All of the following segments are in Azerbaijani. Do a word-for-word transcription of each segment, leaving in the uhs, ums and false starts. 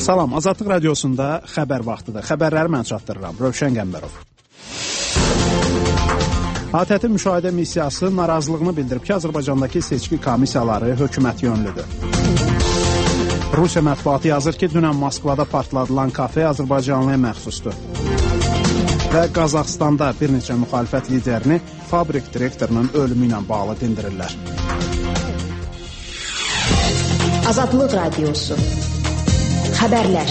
Salam, Azadlıq Radiosunda xəbər vaxtıdır. Xəbərləri mən çatdırıram. Rövşən Qəmbərov. A T T müşahidə missiyası narazılığını bildirib ki, Azərbaycandakı seçki komissiyaları hökumət yönlüdür. Rusiya mətbuatı yazır ki, dünən Moskvada partladılan kafe Azərbaycanlıya məxsusdur. Və Qazaxstanda bir neçə müxalifət liderini fabrik direktorunun ölümü ilə bağlı dindirirlər. Azadlıq Radiosu. Xəbərlər.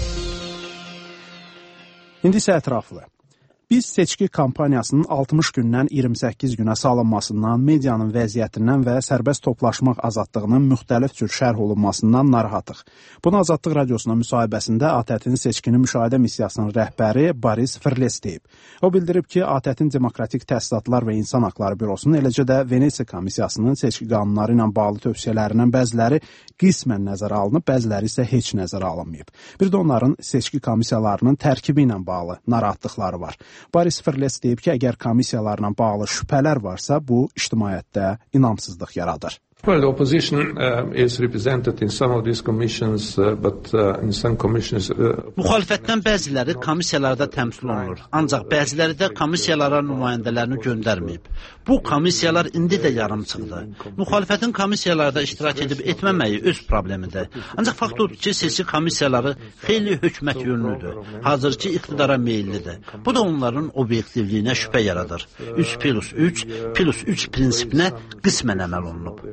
İndi isə ətraflı. Biz seçki kampaniyasının altmış gündən iyirmi səkkiz günə salınmasından, medianın vəziyyətindən və sərbəst toplaşmaq azadlığının müxtəlif cür şərh olunmasından narahatıq. Bunu Azadlıq Radiosuna müsahibəsində A T T-nin seçkini müşahidə missiyasının rəhbəri Boris Frles deyib. O bildirib ki, A T T-nin Demokratik Təsisatlar və İnsan Haqları Bürosunun, eləcə də Venesiya Komissiyasının seçki qanunları ilə bağlı tövsiyələrindən bəziləri qismən nəzərə alınıb, bəziləri isə heç nəzərə alınmayıb. Bir də onların seçki komissiyalarının tərkibi ilə bağlı narahatlıqları var. Boris Frles deyib ki, əgər komissiyalarla bağlı şübhələr varsa, bu ictimaiyyətdə inamsızlıq yaradır. Well, the opposition uh, is represented in some of these commissions, uh, but uh, in some commissions... Uh, Müxalifətdən bəziləri komissiyalarda təmsil olunur, ancaq bəziləri də komissiyalara nümayəndələrini göndərməyib. Bu komissiyalar indi də yarımçıqdır. Müxalifətin komissiyalarda iştirak edib etməməyi öz problemidir. Ancaq fakt odur ki, seçki komissiyaları xeyli hökumət yönlüdür, hazırki iqtidara meyillidir. Bu da onların obyektivliyinə şübhə yaradır. üç plus üç plus üç prinsipinə qismən əməl olunub.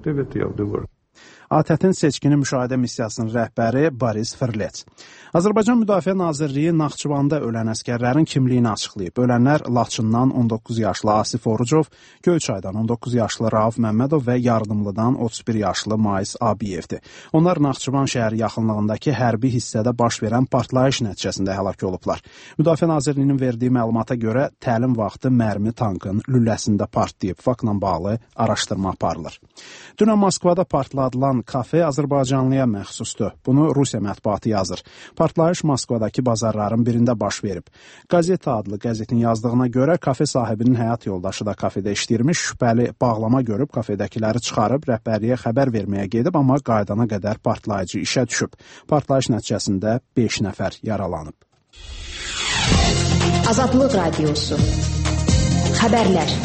A T T-nin seçkini müşahidə missiyasının rəhbəri Boris Frles. Azərbaycan Müdafiə Nazirliyi Naxçıvanda ölən əskərlərin kimliyini açıqlayıb. Ölənlər Laçından on doqquz yaşlı Asif Orucov, Göyçaydan on doqquz yaşlı Rauf Məmmədov və Yardımlıdan otuz bir yaşlı Mais Abiyevdir. Onlar Naxçıvan şəhəri yaxınlığındakı hərbi hissədə baş verən partlayış nəticəsində həlak olublar. Müdafiə Nazirliyinin verdiyi məlumata görə təlim vaxtı mərmi tankın lüləsində partlayıb. Faktla bağlı araşdırma aparılır. Dünən Moskvada partladılan kafe Azərbaycanlıya məxsusdur. Bunu Rusiya mətbuatı yazır. Partlayış Moskvadakı bazarların birində baş verib. Gazeta adlı qəzetin yazdığına görə kafe sahibinin həyat yoldaşı da kafedə işləyirmiş, şübhəli bağlama görüb kafedəkiləri çıxarıb rəhbərliyə xəbər verməyə gedib, amma qaydana qədər partlayıcı işə düşüb. Partlayış nəticəsində beş nəfər yaralanıb. Azadlıq Radiosu. Xəbərlər.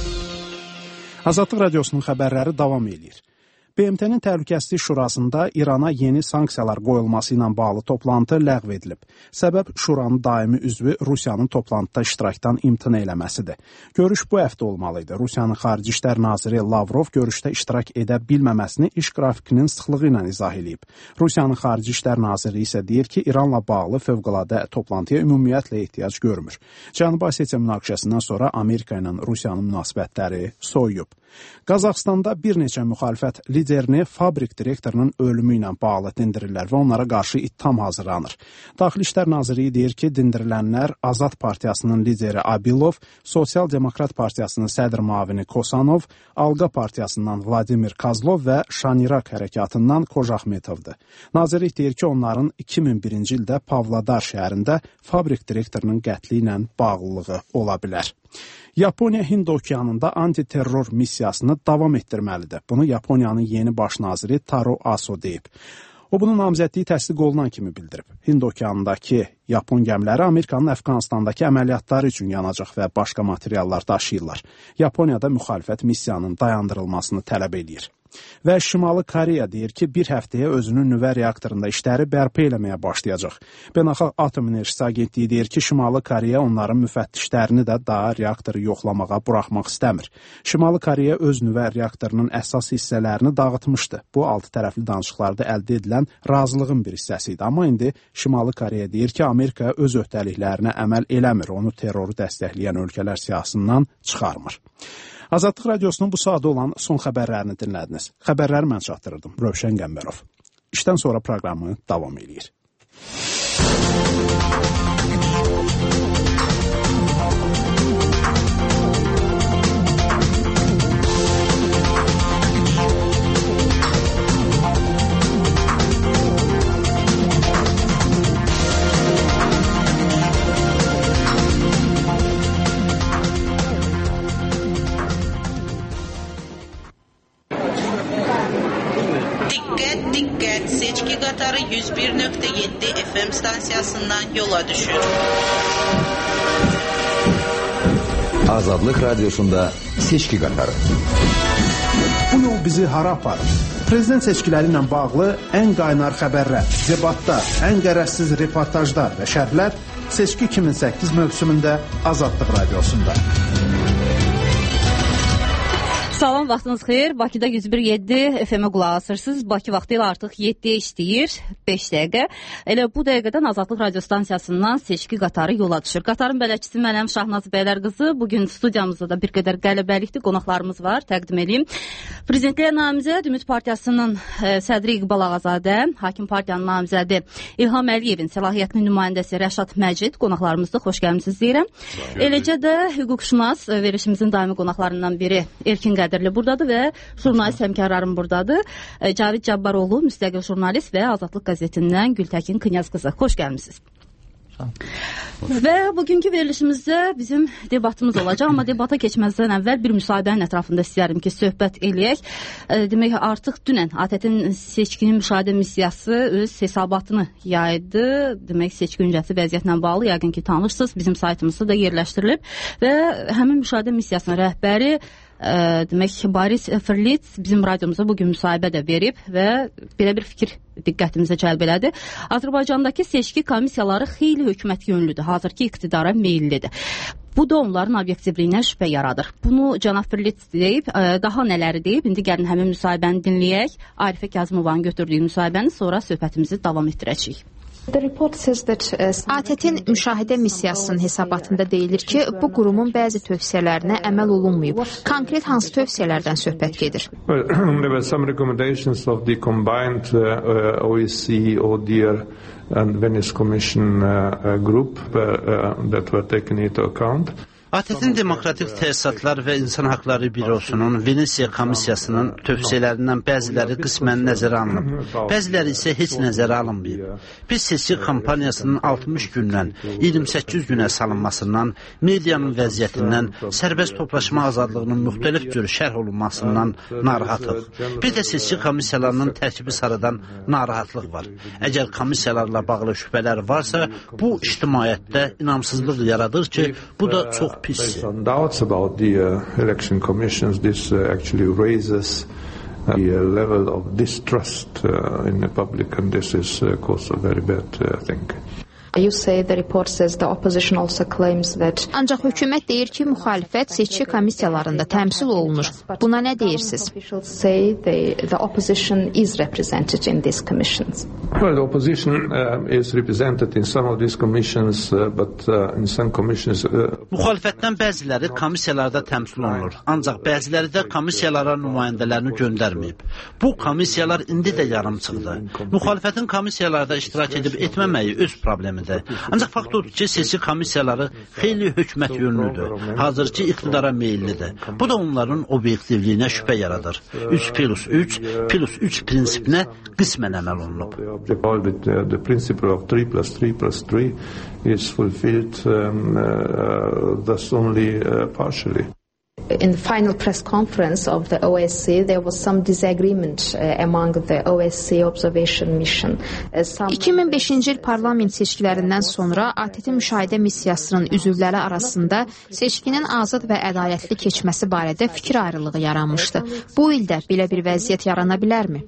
Azadlıq Radiosunun xəbərləri davam edir. B M T-nin Təhlükəsizlik Şurasında İrana yeni sanksiyalar qoyulması ilə bağlı toplantı ləğv edilib. Səbəb Şuranın daimi üzvü Rusiyanın toplantıda iştirakdan imtina eləməsidir. Görüş bu həftə olmalı idi. Rusiyanın Xarici İşlər Naziri Lavrov görüşdə iştirak edə bilməməsini iş qrafikinin sıxlığı ilə izah edib. Rusiyanın Xarici İşlər Naziri isə deyir ki, İranla bağlı fövqəladə toplantıya ümumiyyətlə ehtiyac görmür. Cənubi Osetiya münaqişəsindən sonra Amerika ilə Rusiyanın münasibətləri soyuyub. Qazaxstanda bir neçə müxalifət liderini fabrik direktorunun ölümü ilə bağlı dindirirlər və onlara qarşı ittiham hazırlanır. Daxili İşlər Nazirliyi deyir ki, dindirilənlər Azad Partiyasının lideri Abilov, Sosial Demokrat Partiyasının sədr müavini Kosanov, Alqa Partiyasından Vladimir Kozlov və Şanirak hərəkatından Kojaxmetovdur. Nazirlik deyir ki, onların iki min birinci ildə Pavlodar şəhərində fabrik direktorunun qətli ilə bağlılığı ola bilər. Yaponiya Hind okeanında antiterror missiyasını davam etdirməlidir. Bunu Yaponiyanın yeni baş naziri Taro Aso deyib. O, bunu namizədliyi təsdiq olunan kimi bildirib. Hind okeanındakı Yapon gəmiləri Amerikanın Əfqanistandakı əməliyyatları üçün yanacaq və başqa materiallar daşıyırlar. Yaponiyada müxalifət missiyanın dayandırılmasını tələb edir. Və Şimali Koreya deyir ki, bir həftəyə özünün nüvə reaktorunda işləri bərpa eləməyə başlayacaq. Beynəlxalq Atom Enerjisi Agentliyi deyir ki, Şimali Koreya onların müfəttişlərini də daha reaktoru yoxlamağa buraxmaq istəmir. Şimali Koreya öz nüvə reaktorunun əsas hissələrini dağıtmışdı. Bu, altı tərəfli danışıqlarda əldə edilən razılığın bir hissəsi idi. Amma indi Şimali Koreya deyir ki, Amerika öz öhdəliklərinə əməl eləmir, onu terroru dəstəkləyən ölkələr siyasından çıxarmır. Azadlıq Radiosunun bu saatda olan son xəbərlərini dinlədiniz. Xəbərləri mən çatdırırdım. Rövşən Qəmbərov. İşdən sonra proqramı davam edir. Seçki qatarı yüz bir nöqtə yeddi F M stansiyasından yola düşür. Azadlıq Radiosunda seçki qatarı. Bu yol bizi hara aparır? Prezident seçkiləri ilə bağlı ən qaynar xəbərlər, debatlar, ən qərəzsiz reportajlar və şərhlər Seçki iki min səkkiz mövsümündə Azadlıq Radiosunda. Salam, vaxtınız xeyir. Bakıda yüz bir yeddi F M-ə qulaq asırsınız. Bakı vaxtı ilə artıq yeddiyə işləyir, beş dəqiqə. Elə bu dəqiqədən Azadlıq Radio stansiyasından seçki qatarı yola düşür. Qatarın bələdçisi mənəm Şahnaz Bəylərqızı. Bugün studiyamızda da bir qədər qələbəlikli qonaqlarımız var, təqdim edeyim. Prezidentliyə namizəd Ümid Partiyasının e, sədri İqbal Ağazadə, Hakim Partiyanın namizədi İlham Əliyevin səlahiyyətli nümayəndəsi Rəşad Məcid qonaqlarımızda xoş gəlmisiniz deyirəm. Eləcə də hüquqşünas verilişimizin daimi qonaqlarından biri Erkin Qədir buradadır və jurnalist həmkarlarım buradadır. Cavid Cabbaroğlu, müstəqil jurnalist və Azadlıq qəzetindən Gültəkin Knyaz qızı. Xoş gəlmisiniz. Və bugünkü verilişimizdə bizim debatımız olacaq, amma debata keçməzdən əvvəl bir müsahibənin ətrafında istəyərim ki, söhbət eləyək. Demək, artıq dünən A T T-nin seçkinin müşahidə missiyası öz hesabatını yaydı. Demək, seçki öncəsi vəziyyətlə bağlı yəqin ki, tanışsınız, bizim saytımızda da yerləşdirilib və həmin müşahidə missiyasının rəhbəri Ə, demək, Boris Frlitz bizim radiomuza bugün müsahibə də verib və belə bir fikir diqqətimizə cəlb elədi. Azərbaycandakı seçki komissiyaları xeyli hökumət yönlüdür, hazırki iqtidara meyillidir. Bu da onların obyektivliyinə şübhə yaradır. Bunu cənab Frlitz deyib, ə, daha nələri deyib, indi gəlin həmin müsahibəni dinləyək. Arifə Kazımovanın götürdüyü müsahibəni, sonra söhbətimizi davam etdirəcəyik. A T T-nin müşahidə missiyasının hesabatında deyilir ki, bu qurumun bəzi tövsiyələrinə əməl olunmayıb. Konkret hansı tövsiyələrdən söhbət gedir? Well, there were some recommendations of the combined uh, O E C, O D I H R and Venice Commission uh, group uh, uh, that were taken into account. A T T-nin Demokratik Təsisatlar və İnsan Haqları Bürosunun Venesiya Komissiyasının tövsiyələrindən bəziləri qismən nəzərə alınıb, bəziləri isə heç nəzərə alınmayıb. Biz seçki kampaniyasının altmış gündən iyirmi səkkiz günə salınmasından, medianın vəziyyətindən, sərbəst toplaşma azadlığının müxtəlif cür şərh olunmasından narahatıq. Bir də seçki komissiyalarının tərkibi sarıdan narahatlıq var. Əgər komissiyalarla bağlı şübhələr varsa, bu ictimaiyyətdə inamsızlıq yaradır ki, bu da çox Based on doubts about the uh, election commissions, this uh, actually raises uh, the uh, level of distrust uh, in the public, and this is, uh, of course, a very bad uh, thing. You say the report says the opposition also claims that. Ancaq hökumət deyir ki, müxalifət seçki komissiyalarında təmsil olunur. Buna nə deyirsiniz? Officials say the, the opposition is represented in these commissions. Well, the opposition uh, is represented in some of these commissions, uh, but uh, in some commissions. Uh... Müxalifətdən bəziləri komissiyalarda təmsil olunur, ancaq bəziləri də komissiyalara nümayəndələrini göndərməyib. Bu komissiyalar indi də yarımçıqdır. Müxalifətin komissiyalarda iştirak edib etməməyi öz problemi. Ancaq fakt odur ki, seçki komissiyaları xeyli hökumət yönlüdür, hazırki iqtidara meyillidir. Bu da onların obyektivliyinə şübhə yaradır. üç plus üç plus üç prinsipinə qismən əməl olunub. The principle of three plus three plus three is fulfilled um, uh, thus only uh, partially. In the final press conference of the O S C, there was some disagreement uh, among the O S C observation mission. Uh, some... iki min beşinci il parlament seçkilərindən sonra A T T müşahidə missiyasının üzvləri arasında seçkinin azad və ədalətli keçməsi barədə fikir ayrılığı yaranmışdı. Bu ildə belə bir vəziyyət yarana bilərmi?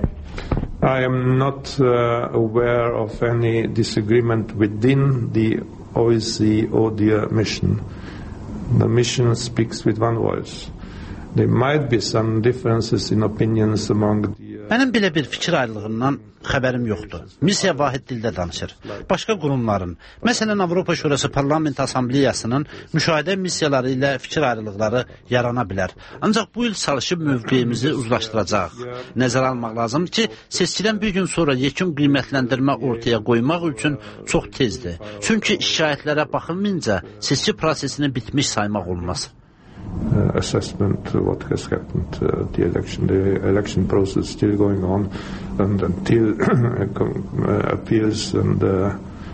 I am not uh, aware of any disagreement within the O E C O D I H R mission. The mission speaks with one voice. There might be some differences in opinions among the... Mənim belə bir fikir ayrılığından xəbərim yoxdur. Missiya vahid dildə danışır. Başqa qurumların, məsələn Avropa Şurası Parlament Assambleyasının müşahidə missiyaları ilə fikir ayrılıqları yarana bilər. Ancaq bu il çalışıb mövqeyimizi uzlaşdıracaq. Nəzərə almaq lazım ki, seçkidən bir gün sonra yekun qiymətləndirmə ortaya qoymaq üçün çox tezdir. Çünki şikayətlərə baxılmayınca seçki prosesini bitmiş saymaq olmaz. Uh, assessment uh, what has happened uh, the election the election process is still going on and until uh, appeals and uh,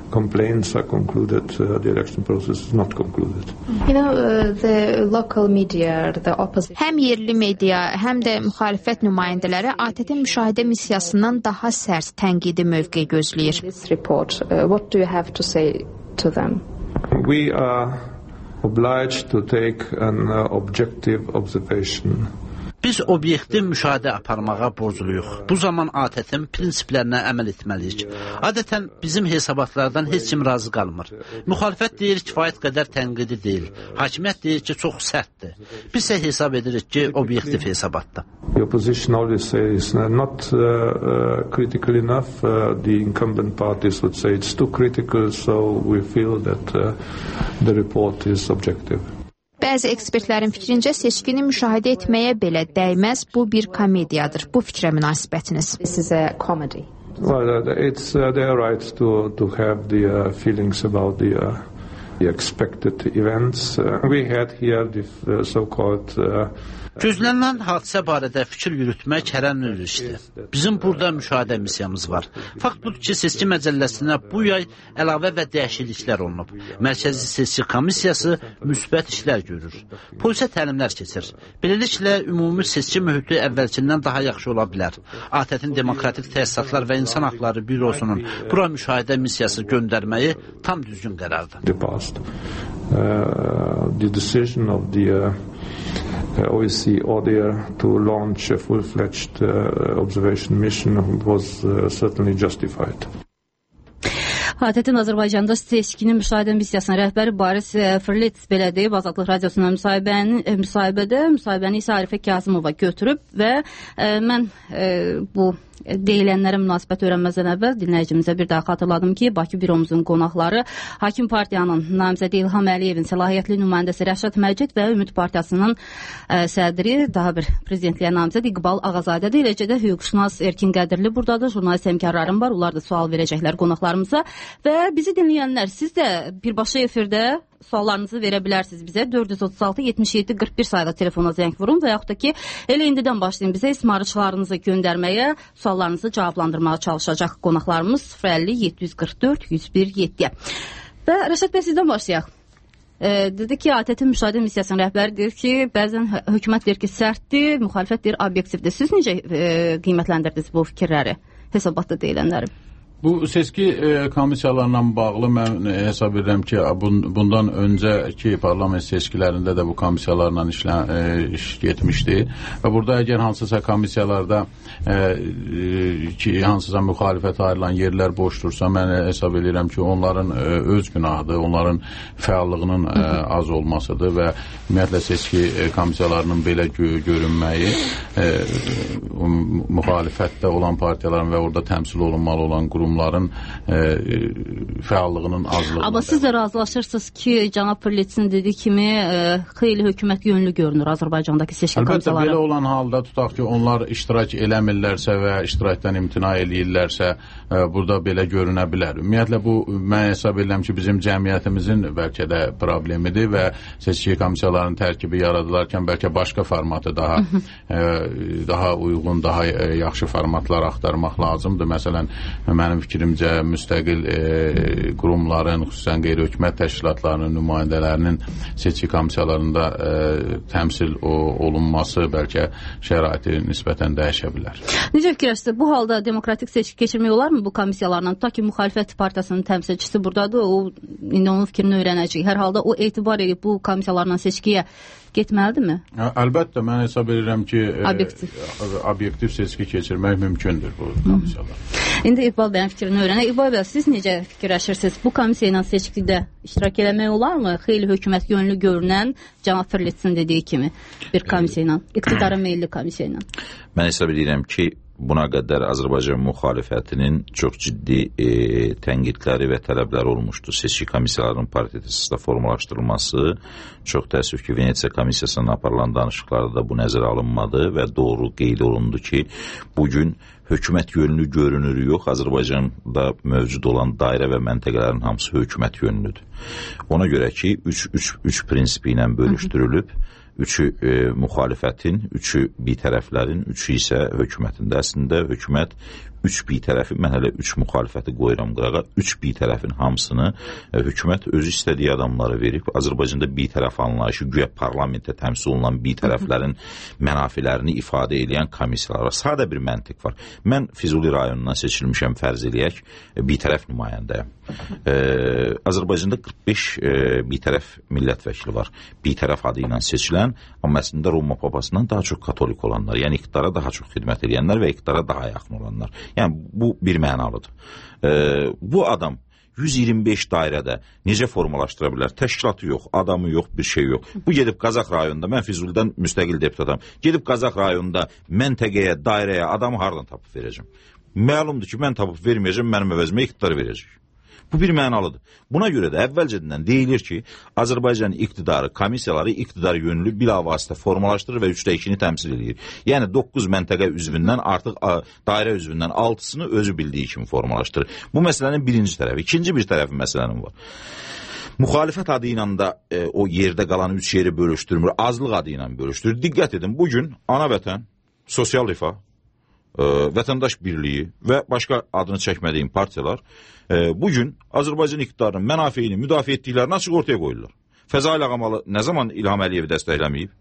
complaints are concluded, uh, the election process is not concluded. You know, uh, the local media, the opposition... Həm yerli media, həm də müxalifət nümayəndələri A T T müşahidə missiyasından daha sərt tənqidi mövqe gözləyir. This report, uh, what do you have to say to them? We are obliged to take an uh, objective observation. Biz obyektiv müşahidə aparmağa borcluyuq. Bu zaman A T T-in prinsiplərinə əməl etməliyik. Adətən bizim hesabatlardan heç kim razı qalmır. Müxalifət deyir kifayət qədər tənqidi deyil. Hakimiyyət deyir ki, çox sərtdir. Biz isə hesab edirik ki, obyektiv hesabatdır. The opposition always says not uh, uh, critical enough. Uh, the incumbent parties would say it's too critical, so we feel that uh, the report is objective. Bəzi ekspertlərin fikrincə seçkini müşahidə etməyə belə dəyməz, bu bir komediyadır. Bu fikrə münasibətiniz? This is a comedy. Well, uh, it's uh, their right to to have the uh, feelings about the uh, the expected events. Uh, we had here the uh, so-called uh, Gözlənilən hadisə barədə fikir yürütmək hər an işdir. Bizim burada müşahidə missiyamız var. Fakt budur ki, seçki məcəlləsinə bu yay əlavə və dəyişikliklər olunub. Mərkəzi seçki komissiyası müsbət işlər görür. Polisə təlimlər keçir. Beləliklə, ümumi seçki mühiti əvvəlkindən daha yaxşı ola bilər. A T T-in Demokratik Təsisatlar və İnsan Haqları Bürosunun bura müşahidə missiyası göndərməyi tam düzgün qərardır. The past, uh, the decision of the uh, O E C order to launch a full-fledged uh, observation mission was uh, certainly justified. A T T-in Azərbaycanda seçkinin müşahidə missiyasının rəhbəri Boris Frlets belə deyib, Azadlıq Radiosuna müsahibədə, müsahibəni isə Arifə Kazımova götürüb və e, mən e, bu deyilənlərə münasibət öyrənməzdən əvvəl dinləyicimizə bir daha xatırladım ki, Bakı büromuzun qonaqları Hakim Partiyanın namizədi İlham Əliyevin səlahiyyətli nümayəndəsi Rəşad Məcid və Ümid Partiyasının ə, sədri, daha bir prezidentliyə namizəd İqbal Ağazadədir. Eləcə də hüquqşünas Erkin Qədirli buradadır, jurnalist həmkarlarım var, onlar da sual verəcəklər qonaqlarımıza və bizi dinləyənlər, siz də birbaşa efirdə suallarınızı verə bilərsiniz bizə. dörd yüz otuz altı yetmiş yeddi qırx bir sayda telefona zəng vurun və yaxud da ki, elə indidən başlayın bizə ismarışlarınızı göndərməyə, suallarınızı cavablandırmağa çalışacaq qonaqlarımız sıfır əlli yeddi yüz qırx dörd yüz bir yeddi. Və Rəşad bəy, sizdən başlayaq. E, dedi ki, A T T müşahidə missiyasının rəhbəri deyir ki, bəzən hökumət deyir ki, sərtdir, müxalifət deyir objektivdir. Siz necə e, qiymətləndirdiniz bu fikirləri, hesabatda deyilənləri? Bu seçki e, komissiyalarla bağlı mən e, hesab edirəm ki, bun, bundan öncəki parlament seçkilərində də bu komissiyalarla işlə, e, iş getmişdi və burada əgər hansısa komissiyalarda e, e, ki, hansısa müxalifət ayrılan yerlər boşdursa, mən hesab edirəm ki, onların e, öz günahıdır, onların fəallığının e, az olmasıdır və ümumiyyətlə seçki e, komissiyalarının belə gö görünməyi e, müxalifətdə olan partiyaların və orada təmsil olunmalı olan qurum onların e, fəallığının azlığında. Amma siz də razılaşırsınız ki, cənab Frletsin dediyi kimi e, xeyli hökumət yönlü görünür Azərbaycandakı seçki komissiyaları. Əlbəttə, belə olan halda tutaq ki, onlar iştirak eləmirlərsə və iştirakdan imtina eləyirlərsə, e, burada belə görünə bilər. Ümumiyyətlə, bu, mən hesab edirəm ki, bizim cəmiyyətimizin bəlkə də problemidir və seçki komissiyalarının tərkibi yaradılarkən bəlkə başqa formatı daha e, daha uyğun, daha e, yaxşı formatlar axtarmaq lazımdır. Məsələn, mənim fikrimcə müstəqil e, qurumların, xüsusən qeyri-hökumət təşkilatlarının nümayəndələrinin seçki komissiyalarında e, təmsil o, olunması bəlkə şəraiti nisbətən dəyişə bilər. Necə fikirləşsiniz? Bu halda demokratik seçki keçirmək olar mı bu komissiyalarla? Ta ki, müxalifət partiyasının təmsilçisi buradadır, o indi onun fikrini öyrənəcək. Hər halda o etibar edib bu komissiyalarla seçkiyə getməlidirmi? Əlbəttə, mən hesab edirəm ki, obyektiv, e, obyektiv seçki keçirmək mümkündür bu komissiyalar. İndi İqbal bəyin fikrini öyrənək. İqbal bəy, siz necə fikirləşirsiniz? Bu komissiya ilə seçkidə iştirak eləmək olarmı? Xeyli hökumət yönlü görünən, cənab Frletsin dediyi kimi bir komissiya ilə, iqtidara meyilli komissiya ilə. Mən hesab edirəm ki, buna qədər Azərbaycan müxalifətinin çox ciddi e, tənqidləri və tələbləri olmuşdur. Seçki komissiyalarının parti əsasında formalaşdırılması, çox təəssüf ki, Venesiya komissiyasının aparılan danışıqlarda da bu nəzərə alınmadı və doğru qeyd olundu ki, bugün hökumət yönlü görünür yox, Azərbaycanda mövcud olan dairə və məntəqələrin hamısı hökumət yönlüdür. Ona görə ki, üç, üç, üç prinsipi ilə bölüşdürülüb, üçü e, müxalifətin, üçü bitərəflərin, üçü isə hökumətində. Əslində, hökumət üç bir tərəfi, mən hələ üç müxalifəti qoyuram qırağa, üç bir tərəfin hamısını e, hökumət özü istədiyi adamları verib. Azərbaycanda bir tərəf anlayışı, güya parlamentdə təmsil olunan bir tərəflərin mənafilərini ifadə edən komissiyalara sadə bir məntiq var. Mən Füzuli rayonundan seçilmişəm, fərz eləyək, bir tərəf nümayəndəyəm. E, Azərbaycanda qırx beş e, bir tərəf millət vəkili var. Bir tərəf adı ilə seçilən, amma əslində Roma papasından daha çox katolik olanlar, yəni iqtidara daha çox xidmət edənlər və iqtidara daha yaxın olanlar. Yəni, bu bir mənalıdır. E, bu adam yüz iyirmi beş dairədə necə formalaşdıra bilər? Təşkilatı yox, adamı yox, bir şey yox. Bu gedib Qazax rayonunda, mən Füzulidən müstəqil deputatam, gedib Qazax rayonunda məntəqəyə, dairəyə adamı hardan tapıb verəcəm? Məlumdur ki, mən tapıb verməyəcəm, mənim əvəzimə iqtidar verəcək. Bu bir mənalıdır. Buna görə də əvvəlcədən deyilir ki, Azərbaycan iqtidarı, komissiyaları iqtidar yönlü bilavasitə formalaşdırır və üçdə ikini təmsil edir. Yəni doqquz məntəqə üzvündən artıq dairə üzvündən altısını özü bildiyi kimi formalaşdırır. Bu məsələnin birinci tərəfi. İkinci bir tərəfi məsələnin var. Müxalifət adı ilə də e, o yerdə qalan üç yeri bölüşdürmür, azlıq adı ilə bölüşdürür. Diqqət edin, bugün ana vətən, sosial rifah, e, vətəndaş birliyi və başqa adını çəkmədiyim partiyalar e, bugün Azərbaycan iqtidarının mənafeyini müdafiə etdiklərini açıq ortaya qoyurlar. Fəzail Ağamalı nə zaman İlham Əliyevi dəstəkləməyib?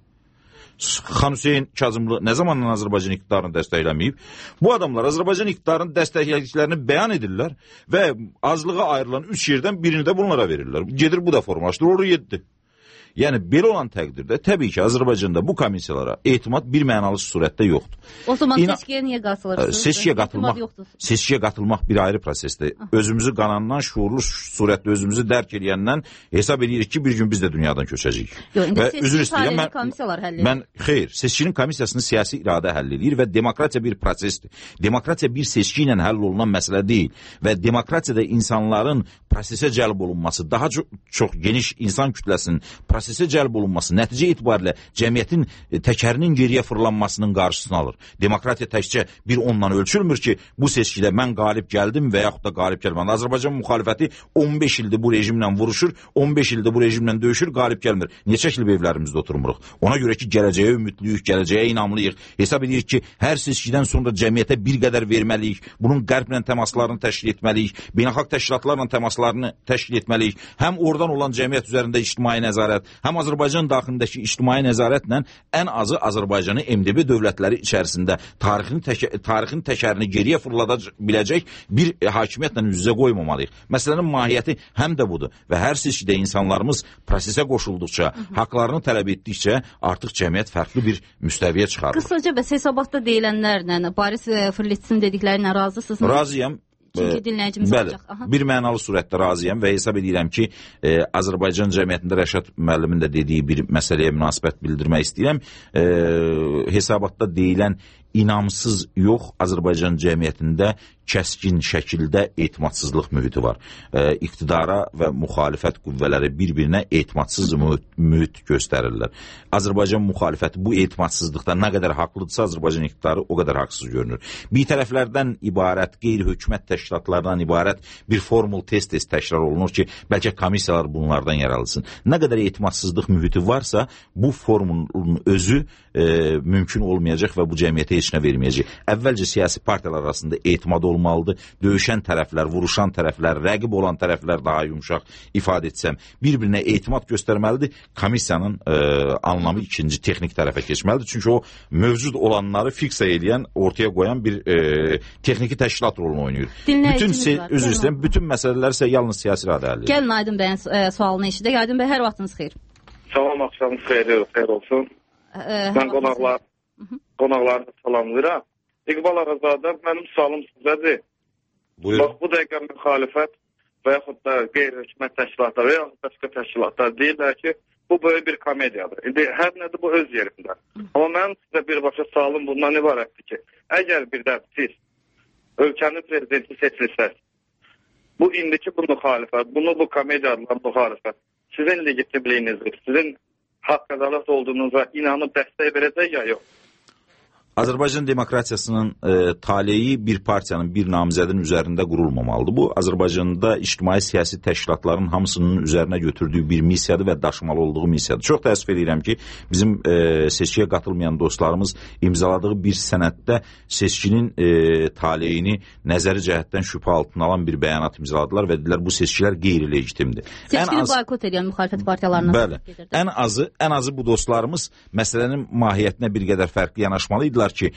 Xan Hüseyin Kazımlı nə zamandan Azərbaycan iqtidarını dəstəkləməyib? Bu adamlar Azərbaycan iqtidarını dəstəklədiklərini bəyan edirlər və azlığa ayrılan üç yerdən birini də bunlara verirlər. Gedir bu da formalaşdırır, olur yeddi. Yəni, belə olan təqdirdə təbii ki, Azərbaycanda bu komissiyalara etimad bir mənalı surətdə yoxdur. O zaman İna seçkiyə niyə qatılırsınız? Seçkiyə qatılmaq, seçkiyə qatılmaq bir ayrı prosesdir. Özümüzü qanandan, şuurlu surətdə özümüzü dərk edəndən hesab edirik ki, bir gün biz də dünyadan köçəcəyik. Yox, indi seçki tarihli komissiyalar həll edir. Mən, xeyr, seçkinin komissiyasını siyasi iradə həll edir və demokratiya bir prosesdir. Demokratiya bir seçki ilə həll olunan məsələ deyil və demokratiyada insanların prosesə cəlb olunması, daha çox, çox geniş insan kütləsinin prosesə cəlb olunması, nəticə etibarilə cəmiyyətin təkərinin geriyə fırlanmasının qarşısını alır. Demokratiya təkcə bir ondan ölçülmür ki, bu seçkidə mən qalib gəldim və yaxud da qalib gəlmədim. Azərbaycan müxalifəti on beş ildir bu rejimlə vuruşur, on beş ildir bu rejimlə döyüşür, qalib gəlmir. Niyə çəkilib evlərimizdə oturmuruq? Ona görə ki, gələcəyə ümidliyik, gələcəyə inamlıyıq. Hesab edirik ki, hər seçkidən sonra cəmiyyətə bir qədər verməliyik, bunun qərblə təmaslarını təşkil etməliyik, beynəlxalq təşkilatlarla təmaslarını təşkil etməliyik. Həm oradan olan cəmiyyət üzərində ictimai nəzarət, həm Azərbaycan daxilindəki ictimai nəzarətlə ən azı Azərbaycanı M D B dövlətləri içərisində tarixin, tək tarixin təkərini geriyə fırlada biləcək bir hakimiyyətlə üz-üzə qoymamalıyıq. Məsələnin mahiyyəti həm də budur və hər seçkidə insanlarımız prosesə qoşulduqca, haqlarını tələb etdikcə artıq cəmiyyət fərqli bir müstəviyə çıxarır. Qısaca bəs hesabatda deyilənlərlə, Boris Frlitzin dediklərinə razısınız? Razıyam. Çünki dinləyicimiz Bəli, olacaq. Aha. Bir mənalı surətdə razıyam və hesab edirəm ki, e, Azərbaycan cəmiyyətində Rəşad müəllimin də dediyi bir məsələyə münasibət bildirmək istəyirəm. E, hesabatda deyilən inamsız yox, Azərbaycan cəmiyyətində kəskin şəkildə etimadsızlıq mühiti var. E, iqtidara və müxalifət qüvvələri bir-birinə etimadsız mühit, mühit göstərirlər. Azərbaycan müxalifəti bu etimadsızlıqda nə qədər haqlıdırsa, Azərbaycan iqtidarı o qədər haqsız görünür. Bir tərəflərdən ibarət, qeyri-hökumət təşkilatlardan ibarət bir formul tez-tez təkrar olunur ki, bəlkə komissiyalar bunlardan yaralısın. Nə qədər etimadsızlıq mühiti varsa, bu formulun özü e, mümkün olmayacaq və bu cəmiyyətə heç nə verməyəcək. Əvvəlcə siyasi partiyalar arasında etimad olmalıdır. Döyüşən tərəflər, vuruşan tərəflər, rəqib olan tərəflər daha yumuşaq ifadə etsəm, bir-birinə etimad göstərməlidir. Komissiyanın e, anlamı ikinci texnik tərəfə keçməlidir. Çünki o mövcud olanları fiksə edən, ortaya qoyan bir e, texniki təşkilat rolunu oynayır. Bütün üzr istəyirəm, bütün məsələlər isə yalnız siyasi iradə əldə edir. Gəlin Aydın bəyin e, sualını eşidək. Aydın bəy, hər vaxtınız xeyir. Salam, axşamınız xeyir, xeyir olsun. E, Mən qonaqlar, qonaqlarını salamlayıram. İqbal Ağazadə, mənim sualım sizədir. Buyur. Bax, bu dəqiqə müxalifət və yaxud da qeyri-hökumət təşkilatları və yaxud başqa təşkilatlar deyirlər ki, bu böyük bir komediyadır. İndi hər nədir bu öz yerində. Amma mənim sizə birbaşa sualım bundan ibarətdir ki, əgər bir də siz ölkənin prezidenti seçilsəz, bu indiki bu müxalifət, bunu bu komediyadan müxalifət sizin legitimliyinizdir, sizin haqq ədalət olduğunuza inanıb dəstək verəcək ya yox? Azərbaycan demokratiyasının e, taleyi bir partiyanın, bir namizədin üzərində qurulmamalıdır. Bu, Azərbaycanda ictimai siyasi təşkilatların hamısının üzərinə götürdüyü bir missiyadır və daşımalı olduğu missiyadır. Çox təəssüf edirəm ki, bizim e, seçkiyə qatılmayan dostlarımız imzaladığı bir sənəddə seçkinin e, taleyini nəzəri cəhətdən şübhə altına alan bir bəyanat imzaladılar və dedilər bu seçkilər qeyri-legitimdir. Seçkini az... boykot edən müxalifət partiyalarına bəli, ən azı, ən azı bu dostlarımız məsələnin mahiyyətinə bir qədər fərqli yanaşmalıydılar ki,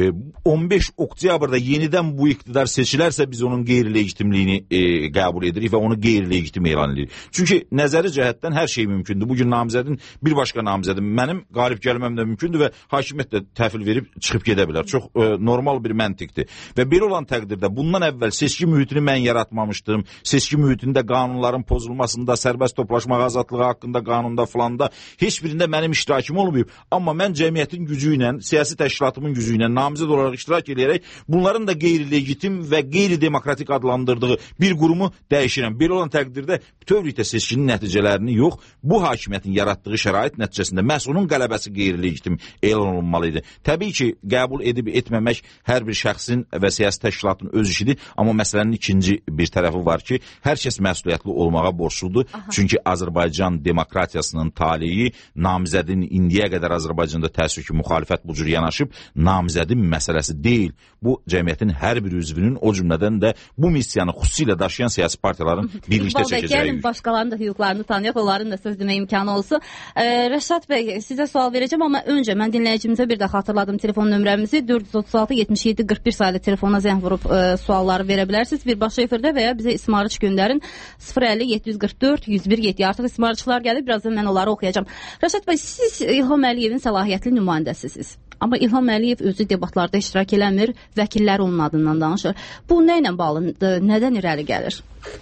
on beş oktyabrda yenidən bu iqtidar seçilərsə biz onun qeyri-legitimliyini e, qəbul edirik və onu qeyri-legitim elan edirik. Çünki nəzəri cəhətdən hər şey mümkündür. Bugün namizədin, bir başqa namizədin mənim qalib gəlməm də mümkündür və hakimiyyət də təhvil verib çıxıb gedə bilər. Çox e, normal bir məntiqdir. Və belə olan təqdirdə bundan əvvəl seçki mühitini mən yaratmamışdım. Seçki mühitində qanunların pozulmasında, sərbəst toplaşmaq azadlığı haqqında qanunda filanda heç birində mənim iştirakım olmayıb. Amma mən cəmiyyətin gücü ilə, siyasi təşkilatımın gücü ilə namizəd olaraq iştirak edərək bunların da qeyri-legitim və qeyri-demokratik adlandırdığı bir qurumu dəyişirəm. Belə olan təqdirdə bütövlükdə seçkinin nəticələrini yox, bu hakimiyyətin yaratdığı şərait nəticəsində məhz onun qələbəsi qeyri-legitim elan olunmalıydı. Təbii ki, qəbul edib etməmək hər bir şəxsin və siyasi təşkilatın öz işidir, amma məsələnin ikinci bir tərəfi var ki, hər kəs məsuliyyətli olmağa borçludur. Aha. Çünki Azərbaycan demokratiyasının taleyi namizədin indiyə qədər Azərbaycanda təəssüf ki, müxalifət bu cür yanaşıb, namizədin məsələsi deyil. Bu, cəmiyyətin hər bir üzvünün, o cümlədən də bu missiyanı xüsusilə daşıyan siyasi partiyaların birlikdə çəkəcəyi yük. Başqalarının da hüquqlarını tanıyaq, onların da söz demək imkanı olsun. Ee, Rəşad bəy, sizə sual verəcəm, amma öncə mən dinləyicimizə bir də xatırladım telefon nömrəmizi dörd yüz otuz altı yetmiş yeddi qırx bir saylı telefona zəng vurub e, sualları verə bilərsiniz. Birbaşa efirdə və ya bizə ismarıç göndərin sıfır əlli yeddi yüz qırx dörd yüz bir yeddi. Artıq ismarıçlar gəlir, birazdan mən onları oxuyacağam. Rəşad bəy, siz İlham Əliyevin səlahiyyətli nümayəndəsisiniz. Amma İlham Əliyev özü debatlarda iştirak eləmir, vəkillər onun adından danışır. Bu nə ilə bağlıdır, nədən irəli gəlir?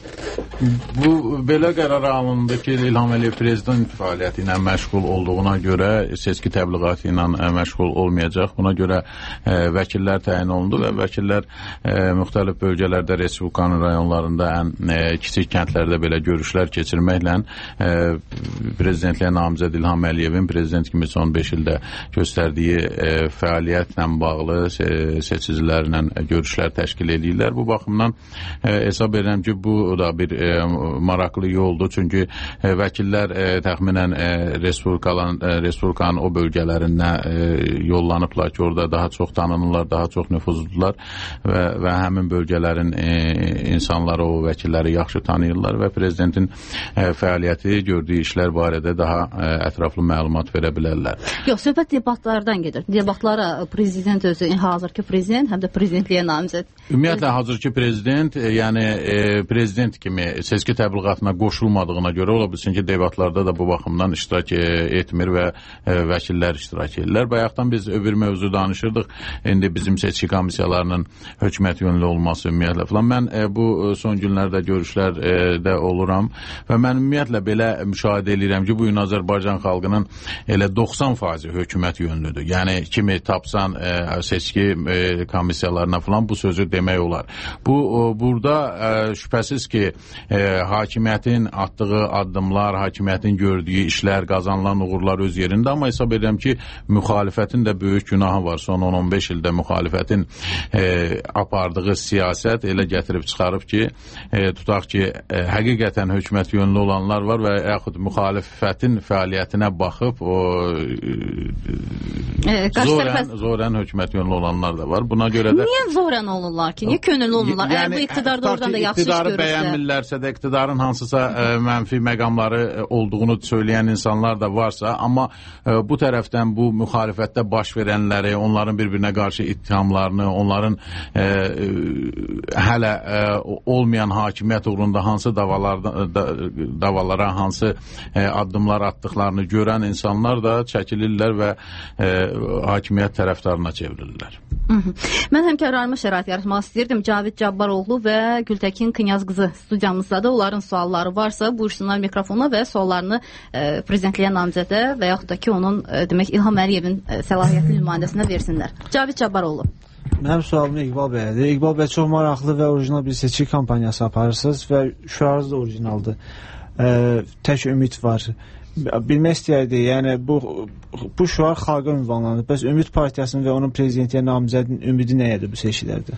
Bu belə qərar alındı ki, İlham Əliyev prezident fəaliyyəti ilə məşğul olduğuna görə seçki təbliğatı ilə məşğul olmayacaq. Buna görə e, vəkillər təyin olundu və vəkillər e, müxtəlif bölgələrdə, Respublikanın rayonlarında, ən e, kiçik kəndlərdə belə görüşlər keçirməklə e, prezidentliyə namizəd İlham Əliyevin prezident kimi son beş ildə göstərdiyi e, fəaliyyətlə bağlı se seçicilərlə görüşlər təşkil edirlər. Bu baxımdan e, hesab edirəm ki, bu da bir e, maraqlı yoldur. Çünki e, vəkillər e, təxminən e, Respublikanın, e, Respublikanın o bölgələrinə e, yollanıblar ki, orada daha çox tanınırlar, daha çox nüfuzlular və, və həmin bölgələrin e, insanları, o vəkilləri yaxşı tanıyırlar və prezidentin e, fəaliyyəti, gördüyü işlər barədə daha e, ətraflı məlumat verə bilərlər. Yox, söhbət debatlardan gedir. Debatlara prezident özü, hazırki prezident, həm də prezidentliyə namizəd. Ümumiyyətlə, hazırki prezident, e, yəni e, prezident kimi seçki təbliğatına qoşulmadığına görə ola bilsin ki, debatlarda da bu baxımdan iştirak e, etmir və e, vəkillər iştirak edirlər. Bayaqdan biz öbür mövzu danışırdıq. İndi bizim seçki komissiyalarının hökumət yönlü olması ümumiyyətlə falan. Mən e, bu son günlərdə görüşlərdə e, oluram və mən ümumiyyətlə belə müşahidə edirəm ki, bu gün Azərbaycan xalqının elə doxsan faizi hökumət yönlüdür. Yəni kimi tapsan e, seçki e, komissiyalarına falan bu sözü demək olar. Bu o, burada e, şübhəsiz ki, e, hakimiyyətin atdığı addımlar, hakimiyyətin gördüyü işlər, qazanılan uğurlar öz yerində, amma hesab edirəm ki, müxalifətin də böyük günahı var. Son on on beş ildə müxalifətin e, apardığı siyasət elə gətirib çıxarıb ki, e, tutaq ki, e, həqiqətən hökumət yönlü olanlar var və yaxud müxalifətin fəaliyyətinə baxıb o e, zorən, zorən hökumət yönlü olanlar da var. Buna görə də... Niyə zorən olurlar ki? Niyə könüllü olurlar? Yəni, əgər bu iqtidarda oradan da yaxşı iş görürsə... bəyənmirlərsə də, iqtidarın hansısa e, mənfi məqamları e, olduğunu söyləyən insanlar da varsa, amma e, bu tərəfdən bu müxalifətdə baş verənləri, onların bir-birinə qarşı ittihamlarını, onların e, e, hələ e, olmayan hakimiyyət uğrunda hansı davalarda, da, davalara, hansı e, addımlar atdıqlarını görən insanlar da çəkilirlər və e, hakimiyyət tərəfdarına çevrilirlər. Hı -hı. Mən həmkarlarıma şərait yaratmaq istəyirdim. Cavid Cabbaroğlu və Gültəkin Knyaz qızı studiyamızda da onların sualları varsa buyursunlar mikrofona və suallarını e, prezidentliyə namizədə və yaxud da ki onun e, demək İlham Əliyevin e, səlahiyyətli nümayəndəsinə versinlər. Cavid Cabbaroğlu. Mənim sualım İqbal bəyədir. İqbal bəy, çox maraqlı və orijinal bir seçki kampaniyası aparırsınız və şüarınız da orijinaldır. E, tək ümid var. bilmək istəyərdik, yəni bu bu şüar xalqa ünvanlanır. Bəs Ümid Partiyasının və onun prezidentliyə namizədinin ümidi nəyədir bu seçkilərdə?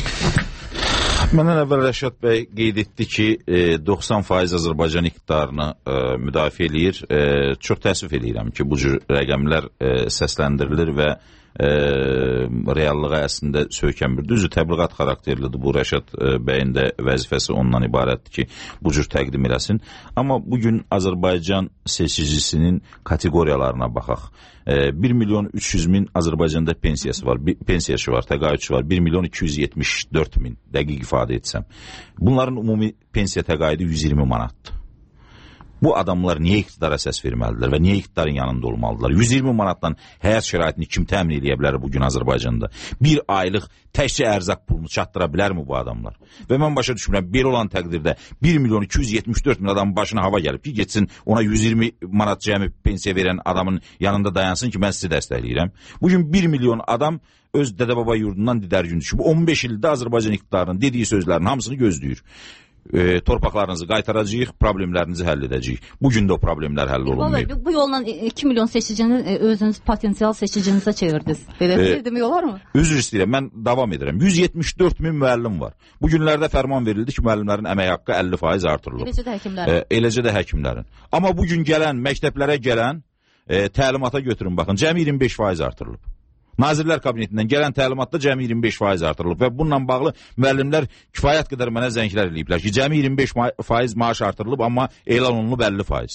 Məndən əvvəl Rəşad bəy qeyd etdi ki, doxsan faiz Azərbaycan iqtidarını müdafiə eləyir. Çox təəssüf eləyirəm ki, bu cür rəqəmlər səsləndirilir və E, reallığa əslində söykənmir. Düzdür, təbliğat xarakterlidir. Bu Rəşad e, bəyin də vəzifəsi ondan ibarətdir ki, bu cür təqdim eləsin. Amma bugün Azərbaycan seçicisinin kateqoriyalarına baxaq. E, bir milyon üç yüz min Azərbaycanda pensiyası var, pensiyaşı var, təqaüdçü var. bir milyon iki yüz yetmiş dörd min, dəqiq ifadə etsəm. Bunların ümumi pensiya təqaüdü yüz iyirmi manatdır. Bu adamlar niyə iqtidara səs verməlidirlər və niyə iqtidarın yanında olmalıdırlar? yüz iyirmi manatdan həyat şəraitini kim təmin edə bilər bugün Azərbaycanda? Bir aylıq təkcə ərzaq pulunu çatdıra bilərmi bu adamlar? Və mən başa düşmürəm, belə olan təqdirdə bir milyon iki yüz yetmiş dörd min adamın başına hava gəlib ki, geçsin ona yüz iyirmi manat cəmi pensiya verən adamın yanında dayansın ki, mən sizi dəstəkləyirəm. Bugün bir milyon adam öz dədə-baba yurdundan didərgün düşüb. on beş ildə Azərbaycan iqtidarının dediyi sözlərin hamısını gözləyir. E, torpaqlarınızı qaytaracağıq, problemlərinizi həll edəcəyik. Bugün də o problemlər həll olunmayıb. Bu yolla iki milyon seçicini özünüz potensial seçicinizə çevirdiniz. Belə bir e, demək olar mı? Üzr istəyirəm, mən davam edirəm. yüz yetmiş dörd min müəllim var. Bu günlərdə fərman verildi ki, müəllimlərin əmək haqqı əlli faiz artırılıb. Eləcə də həkimlərin. E, eləcə də həkimlərin. Amma bugün gələn, məktəblərə gələn e, təlimata götürün, baxın, cəmi iyirmi beş faiz artırılıb. Nazirlər Kabinetindən gələn təlimatda cəmi iyirmi beş faiz artırılıb və bununla bağlı müəllimlər kifayət qədər mənə zənglər eləyiblər ki, cəmi iyirmi beş faiz maaş artırılıb, amma elan olunub əlli faiz.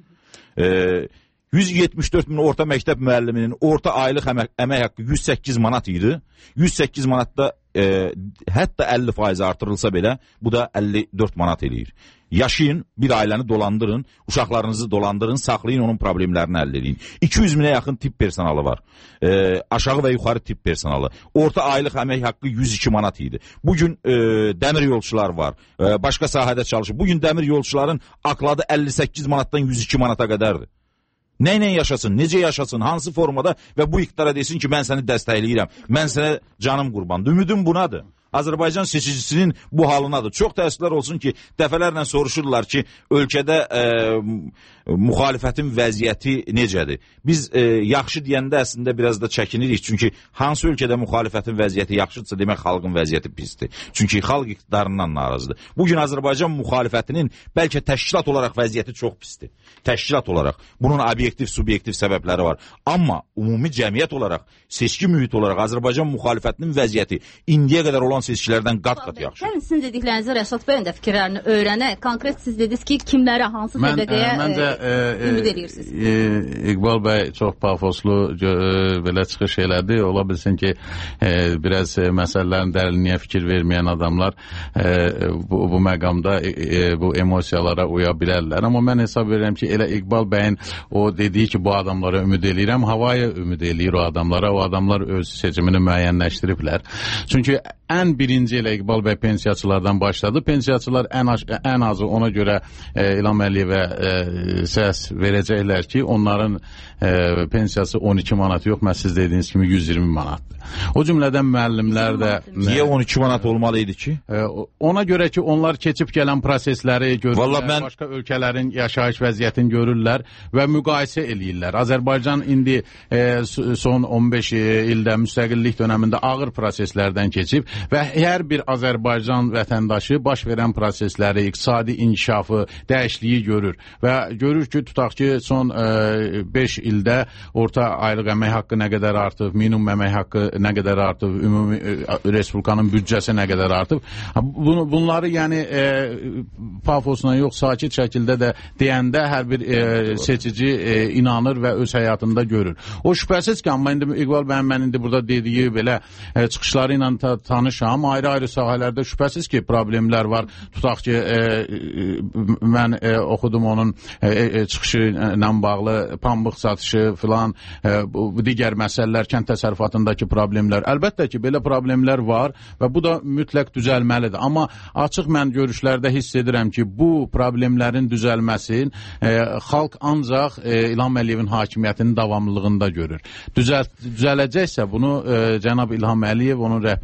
E, yüz yetmiş dörd min orta məktəb müəlliminin orta aylıq əmək, əmək haqqı yüz səkkiz manat idi. yüz səkkiz manatda e, hətta əlli faiz artırılsa belə, bu da əlli dörd manat eləyir. Yaşayın, bir ailəni dolandırın, uşaqlarınızı dolandırın, saxlayın, onun problemlərini həll edin. iki yüz minə yaxın tibb personalı var. E, aşağı və yuxarı tibb personalı. Orta aylıq əmək haqqı yüz iki manat idi. Bugün e, dəmir yolçular var, e, başqa sahədə çalışır. Bugün dəmir yolçuların akladı əlli səkkiz manatdan yüz iki manata qədərdir. Nə ilə yaşasın, necə yaşasın, hansı formada və bu iqtidara desin ki, mən səni dəstəkləyirəm, mən sənə canım qurbandır. Ümidim bunadır. Azərbaycan seçicisinin bu halınadır. Çox təəssüflər olsun ki, dəfələrlə soruşurlar ki, ölkədə e, müxalifətin vəziyyəti necədir? Biz e, yaxşı deyəndə əslində biraz da çəkinirik. Çünki hansı ölkədə müxalifətin vəziyyəti yaxşıdırsa, demək xalqın vəziyyəti pisdir. Çünki xalq iqtidarından narazıdır. Bugün Azərbaycan müxalifətinin bəlkə təşkilat olaraq vəziyyəti çox pisdir. Təşkilat olaraq. Bunun obyektiv, subyektiv səbəbləri var. Amma ümumi cəmiyyət olaraq, seçki mühit olaraq Azərbaycan müxalifətinin vəziyyəti indiyə qədər olan seçkilərdən qat-qat yaxşı. Gəlin sizin dediklərinizə Rəşad bəyin də fikirlərini öyrənək. Konkret siz dediniz ki, kimlərə, hansı təbəqəyə ümid edirsiniz? İqbal bəy çox pafoslu belə çıxış elədi. Ola bilsin ki, e, biraz e, məsələlərin dərinliyə fikir verməyən adamlar e, bu, bu məqamda e, bu emosiyalara uya bilərlər. Amma mən hesab verirəm ki, elə İqbal bəyin o dediyi ki, bu adamlara ümid eləyirəm, havaya ümid eləyir o adamlara. O adamlar öz seçimini müəyyənləşdiriblər. Çünki ən birinci elə İqbal bəy pensiyaçılardan başladı. Pensiyaçılar ən, ən azı ona görə e, İlham Əliyevə e, səs verəcəklər ki, onların e, pensiyası on iki manat yox, mən siz dediyiniz kimi yüz iyirmi manatdır. O cümlədən müəllimlər də... Niyə on iki manat olmalı idi ki? E, ona görə ki, onlar keçib gələn prosesləri görürlər, mən... başqa ölkələrin yaşayış vəziyyətini görürlər və müqayisə eləyirlər. Azərbaycan indi e, son on beş ildə müstəqillik dönəmində ağır proseslərdən keçib və hər bir Azərbaycan vətəndaşı baş verən prosesləri, iqtisadi inkişafı, dəyişikliyi görür və görür ki, tutaq ki, son beş ildə orta aylıq əmək haqqı nə qədər artıb, minimum əmək haqqı nə qədər artıb, ümumi respublikanın büdcəsi nə qədər artıb. Bunu, bunları yəni e, pafosuna yox, sakit şəkildə də deyəndə hər bir e, seçici e, inanır və öz həyatında görür. O şübhəsiz ki, amma indi İqbal bəyin mən indi burada dediyi belə e, çıxışları ilə ta tanışam, ayrı-ayrı sahələrdə şübhəsiz ki, problemlər var. Tutaq ki, e, e, mən e, oxudum onun e, e, çıxışı ilə bağlı pambıq satışı filan, e, bu, bu digər məsələlər, kənd təsərrüfatındakı problemlər. Əlbəttə ki, belə problemlər var və bu da mütləq düzəlməlidir. Amma açıq mən görüşlərdə hiss edirəm ki, bu problemlərin düzəlməsin e, xalq ancaq e, İlham Əliyevin hakimiyyətinin davamlılığında görür. Düzəl, düzələcəksə bunu e, cənab İlham Əliyev onun rəhbərlik etdiyi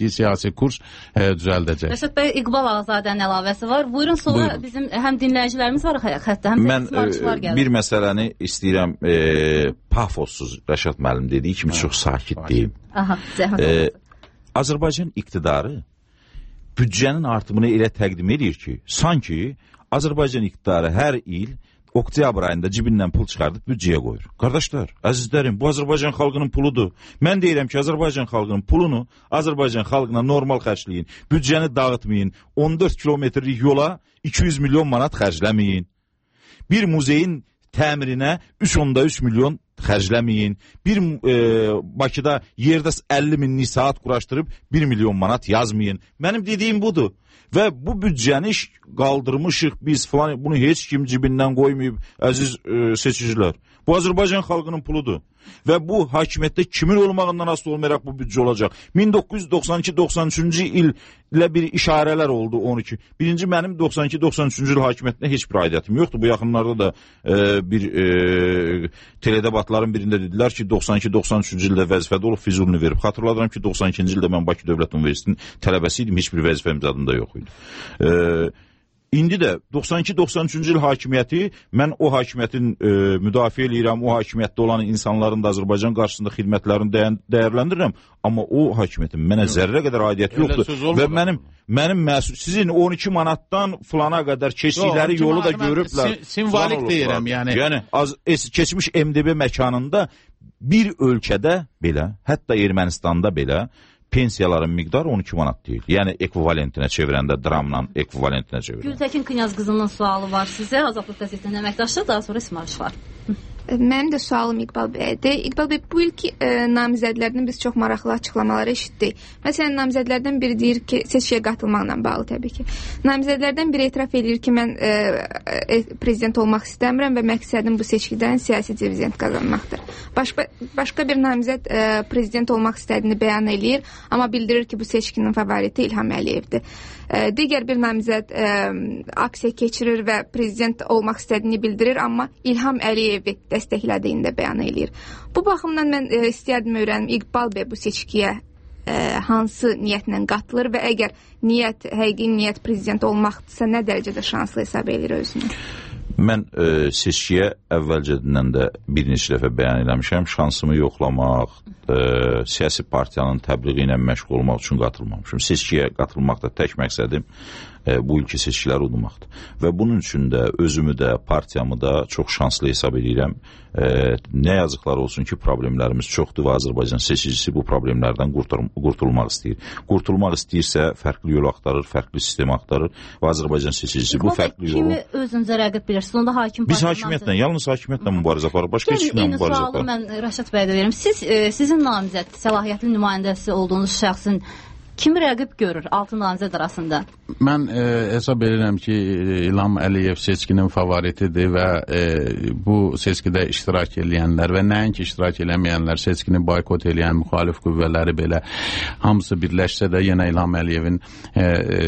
ki, siyasi kurs e, düzəldəcək. Rəşad bəy, İqbal Ağzadənin əlavəsi var. Buyurun, sonra Buyurun. Bizim həm dinləyicilərimiz var xəttə, həm də ismarçılar gəlir. Mən bir məsələni istəyirəm, e, pafossuz Rəşad müəllim dediyi kimi ha, çox sakit deyim. Aha, zəhmət e, Azərbaycan iqtidarı büdcənin artımını elə təqdim edir ki, sanki Azərbaycan iqtidarı hər il oktyabr ayında cibindən pul çıxardıb büdcəyə qoyur. Qardaşlar, əzizlərim, bu Azərbaycan xalqının puludur. Mən deyirəm ki, Azərbaycan xalqının pulunu Azərbaycan xalqına normal xərcləyin. Büdcəni dağıtmayın. on dörd kilometrlik yola iki yüz milyon manat xərcləməyin. Bir muzeyin təmirinə üç nöqtə üç milyon xərcləməyin. Bir e, Bakıda yerdə əlli minlik saat quraşdırıb bir milyon manat yazmayın. Mənim dediyim budur. Və bu büdcəni qaldırmışıq biz falan, bunu heç kim cibindən qoymayıb, əziz e, seçicilər. Bu Azərbaycan xalqının puludur. Və bu hakimiyyətdə kimin olmağından asılı olmayaraq bu büdcə olacaq. min doqquz yüz doxsan iki doxsan üçüncü illə bir işarələr oldu on iki. Birinci, mənim doxsan iki doxsan üçüncü il hakimiyyətinə heç bir aidiyyətim yoxdur. Bu yaxınlarda da e, bir e, teledebatların birində dedilər ki, doxsan iki doxsan üçüncü ildə vəzifədə olub Füzulini verib. Xatırladıram ki, doxsan ikinci ildə mən Bakı Dövlət Universitetinin tələbəsi idim, heç bir vəzifəm zadında yox idi. Eee İndi də doxsan iki doxsan üçüncü il hakimiyyəti, mən o hakimiyyətin e, müdafiə edirəm, o hakimiyyətdə olan insanların da Azərbaycan qarşısında xidmətlərini dəy dəyərləndirirəm, amma o hakimiyyətin mənə zərrə qədər aidiyyəti yoxdur. Və mənim mənim məsul, sizin on iki manatdan filana qədər keçdikləri Yo, yolu da görüblər. Simvolik deyirəm, yəni. Yəni az es, keçmiş M D B məkanında bir ölkədə belə, hətta Ermənistanda belə pensiyaların miqdarı on iki manat deyil. Yəni ekvivalentinə çevirəndə, dramla ekvivalentinə çevirəndə. Gültəkin Knyaz qızının sualı var sizə. Azadlıq qəzetinin əməkdaşı, daha sonra ismarış var. Mənim də sualım İqbal bəydir. İqbal bəy, bu ilk e, namizədlərdən biz çox maraqlı açıqlamaları eşitdik. Məsələn, namizədlərdən biri deyir ki, seçkiyə qatılmaqla bağlı təbii ki. Namizədlərdən biri etiraf edir ki, mən e, e, prezident olmaq istəmirəm və məqsədim bu seçkidən siyasi divizent qazanmaqdır. Başqa, başqa bir namizəd e, prezident olmaq istədiyini bəyan eləyir, amma bildirir ki, bu seçkinin favoriti İlham Əliyevdir. E, digər bir namizəd e, aksiya keçirir və prezident olmaq istədiyini bildirir, amma İlham Əliyevi dəstəklədiyini də bəyan eləyir. Bu baxımdan mən e, istəyərdim öyrənim, İqbal bəy bu seçkiyə e, hansı niyyətlə qatılır və əgər niyyət, həqiqi niyyət prezident olmaqdırsa, nə dərəcədə şanslı hesab edir özünü? Mən e, seçkiyə əvvəlcədən də bir neçə dəfə bəyan eləmişəm, şansımı yoxlamaq, e, siyasi partiyanın təbliği ilə məşğul olmaq üçün qatılmamışım. Seçkiyə qatılmaqda tək məqsədim e, bu ilki seçkiləri udmaqdır. Və bunun üçün də özümü də, partiyamı da çox şanslı hesab edirəm. E, nə yazıqlar olsun ki, problemlərimiz çoxdur və Azərbaycan seçicisi bu problemlərdən qurtul qurtulmaq istəyir. Qurtulmaq istəyirsə fərqli yol axtarır, fərqli sistem axtarır və Azərbaycan seçicisi bu fərqli yolu... Kimi özünüzə rəqib bilirsiniz? Onda hakim Biz hakimiyyətlə, yalnız hakimiyyətlə mübarizə aparır, başqa heç kimlə mübarizə aparır. Gəlin, eyni sualı mən Rəşad bəydə verim. Siz, e, sizin namizəd, səlahiyyətli nümayəndəsi olduğunuz şəxsin kimi rəqib görür altı namizəd arasında? Mən e, hesab edirəm ki, İlham Əliyev seçkinin favoritidir və e, bu seçkidə iştirak edənlər və nəinki iştirak eləməyənlər, seçkini boykot edən müxalif qüvvələri belə hamısı birləşsə də yenə İlham Əliyevin e,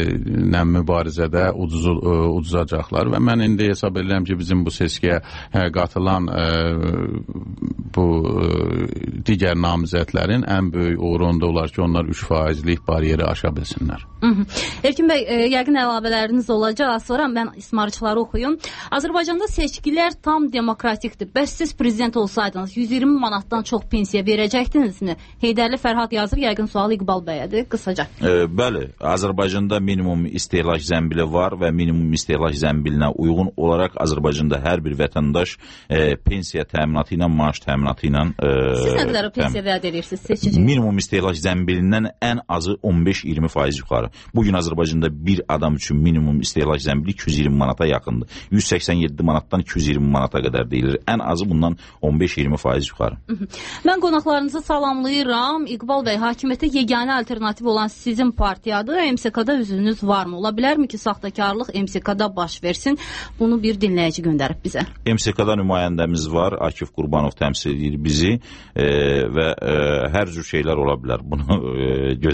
e, mübarizədə uduzu, e, uduzacaqlar və mən indi hesab edirəm ki, bizim bu seçkiyə e, qatılan e, bu e, digər namizədlərin ən böyük uğrunda olar ki, onlar üç faizlik bariyeri aşa bilsinlər. Erkin bəy, e, yəqin əlavələriniz olacaq. Sonra mən ismarıçıları oxuyum. Azərbaycanda seçkilər tam demokratikdir. Bəs siz prezident olsaydınız yüz iyirmi manatdan çox pensiya verəcəkdinizmi? Heydərli Fərhad yazır, yəqin sualı İqbal bəyədir. Qısaca. E, bəli, Azərbaycanda minimum istehlak zəmbili var və minimum istehlak zəmbilinə uyğun olaraq Azərbaycanda hər bir vətəndaş e, pensiya təminatı ilə, maaş təminatı ilə e, Siz nə qədər pensiya vəd edirsiniz seçici? Minimum istehlak zəmbilindən ən azı on beş iyirmi faiz yuxarı. Bugün Azərbaycanda bir adam üçün minimum istehlak zəmbili iki yüz iyirmi manata yaxındır. yüz səksən yeddi manatdan iki yüz iyirmi manata qədər deyilir. Ən azı bundan on beş iyirmi faiz yuxarı. Mən qonaqlarınızı salamlayıram. İqbal bəy, hakimiyyətə yeganə alternativ olan sizin partiyadır. M S K-da üzünüz varmı? Ola bilərmi ki, saxtakarlıq M S K-da baş versin? Bunu bir dinləyici göndərib bizə. M S K-da nümayəndəmiz var. Akif Qurbanov təmsil edir bizi e, və e, hər cür şeylər ola bilər. Bunu e, gözləməyə də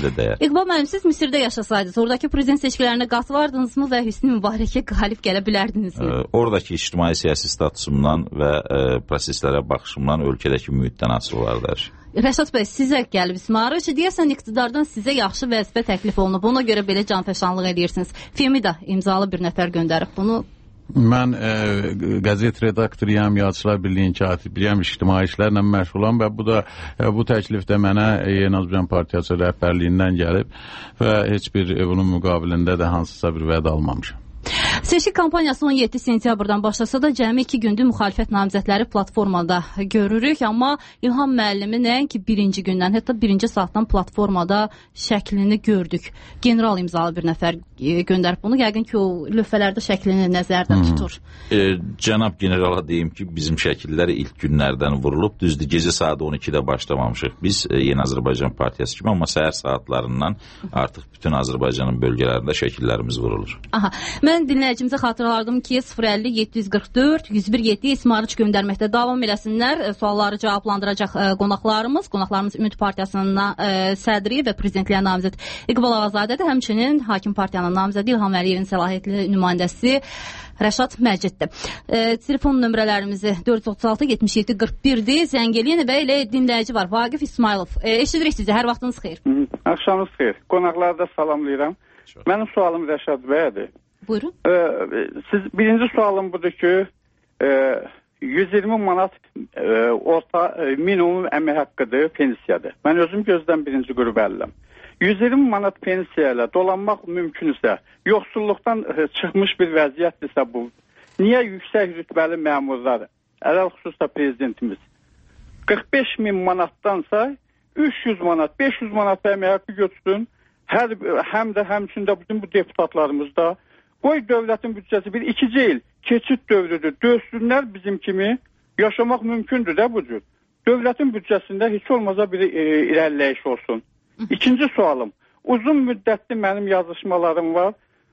də dəyər. İqbal müəllim, siz Misirdə yaşasaydınız, oradakı prezident seçkilərinə qatılardınızmı və Hüsnü Mübarəkə qalib gələ bilərdinizmi? E, oradakı ictimai siyasi statusumdan və e, proseslərə baxışımdan ölkədəki mühitdən asılı olardı hər şey. Rəşad bəy, sizə gəlib ismarı, deyəsən iqtidardan sizə yaxşı vəzifə təklif olunub, ona görə belə canfəşanlıq edirsiniz. Femida imzalı bir nəfər göndərib bunu. Mən e, qəzet redaktoruyam, Yazıçılar Birliyinin katibiyəm, ictimai işlərlə məşğulam və bu da e, bu təklif də mənə Yeni Azərbaycan Partiyası rəhbərliyindən gəlib və heç bir e, bunun müqabilində də hansısa bir vəd almamışam. Seçki kampaniyası on yeddi sentyabrdan başlasa da cəmi iki gündür müxalifət namizədləri platformada görürük, amma İlham müəllimi nəinki birinci gündən, hətta birinci saatdan platformada şəklini gördük. General imzalı bir nəfər göndərib bunu, yəqin ki, o lövhələrdə şəklini nəzərdə tutur. E, cənab generala deyim ki, bizim şəkillər ilk günlərdən vurulub, düzdür, gecə saat on ikidə başlamamışıq biz e, Yeni Azərbaycan Partiyası kimi, amma səhər saatlarından artıq bütün Azərbaycanın bölgələrində şəkillərimiz vurulur. Aha, mən dinləyicimizə xatırlardım ki, sıfır əlli yeddi yüz qırx dörd yüz bir yeddi ismarıç göndərməkdə davam eləsinlər. Sualları cavablandıracaq ə, qonaqlarımız, qonaqlarımız Ümid Partiyasının ə, sədri və prezidentliyə namizəd İqbal Ağazadədir, həmçinin Hakim Partiyanın namizədi İlham Əliyevin səlahiyyətli nümayəndəsi Rəşad Məciddir. E, telefon nömrələrimizi dörd yüz otuz altı yetmiş yeddi qırx birdir. Zəng eləyin və elə dinləyici var. Vaqif İsmailov. E, eşidirik sizi. Hər vaxtınız xeyir. Axşamınız xeyir. Qonaqları da salamlayıram. Çok. Mənim sualım Rəşad bəyədir. Buyurun. E, siz birinci sualım budur ki, e, yüz iyirmi manat e, orta e, minimum əmək haqqıdır, pensiyadır. Mən özüm gözdən birinci qrup əliləm. yüz iyirmi manat pensiya ilə dolanmaq mümkünsə, yoxsulluqdan çıxmış bir vəziyyətdirsə bu, niyə yüksək rütbəli məmurlar, ələl xüsusda prezidentimiz, qırx beş min manatdansa üç yüz manat, beş yüz manat əmək haqqı götürsün, hər, həm də həmçində bütün bu deputatlarımız da, qoy dövlətin büdcəsi bir ikinci il keçid dövrüdür, döysünlər bizim kimi, yaşamaq mümkündür də bu cür. Dövlətin büdcəsində heç olmasa bir e, irəliləyiş olsun. İkinci sualım, uzun müddətli mənim yazışmalarım var.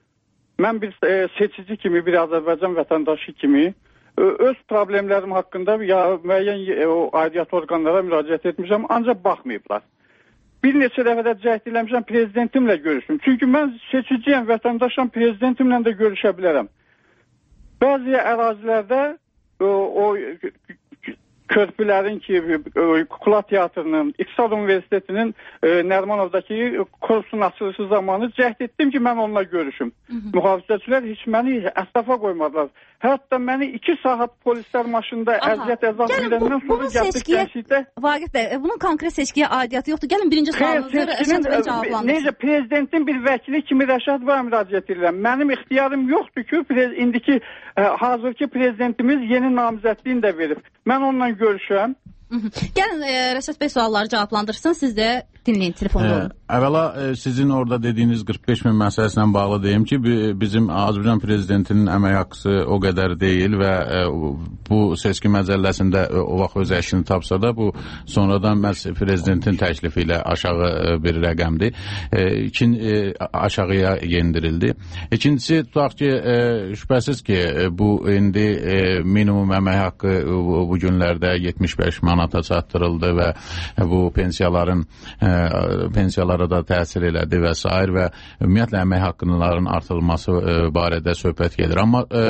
Mən bir e, seçici kimi, bir Azərbaycan vətəndaşı kimi e, öz problemlərim haqqında ya, müəyyən e, o aidiyyat orqanlara müraciət etmişəm, ancaq baxmayıblar. Bir neçə dəfə də cəhd eləmişəm, prezidentimlə görüşüm. Çünki mən seçiciyəm, vətəndaşam, prezidentimlə də görüşə bilərəm. Bəzi ərazilərdə o, o körpülərin ki, Kukla Teatrının, İqtisad Universitetinin e, Nərmanovdakı kursun açılışı zamanı cəhd etdim ki, mən onunla görüşüm. Mühafizəçilər heç məni əsafa qoymadılar. Hətta məni iki saat polislər maşında əziyyət əzab edəndən sonra gəldik gənclikdə. Vaqif bəy, bunun konkret seçkiyə aidiyyatı yoxdur. Gəlin birinci sualınızı Rəşad bəy cavablandırsın. Necə, prezidentin bir vəkili kimi Rəşad bəy müraciət edirəm. Mənim ixtiyarım yoxdur ki, prez, indiki e, hazırki prezidentimiz yeni namizədliğini də verib. Mən onunla görüşəm. Gəlin e, Rəşad bəy sualları cavablandırsın, siz də dinləyin telefonda olun. Əvvəla e, sizin orada dediyiniz qırx beş min məsələsindən bağlı deyim ki, bizim Azərbaycan prezidentinin əmək haqqısı o qədər deyil və e, bu seçki məcəlləsində e, o vaxt öz əksini tapsa da bu sonradan məhz prezidentin təklifi ilə aşağı e, bir rəqəmdir. E, ikin, e, aşağıya yendirildi. İkincisi tutaq ki, e, şübhəsiz ki, e, bu indi e, minimum əmək haqqı e, bu günlərdə yetmiş beş manata çatdırıldı və e, bu pensiyaların e, pensiyalara da təsir elədi və s. və ümumiyyətlə əmək haqqının artırılması e, barədə söhbət gedir. Amma e,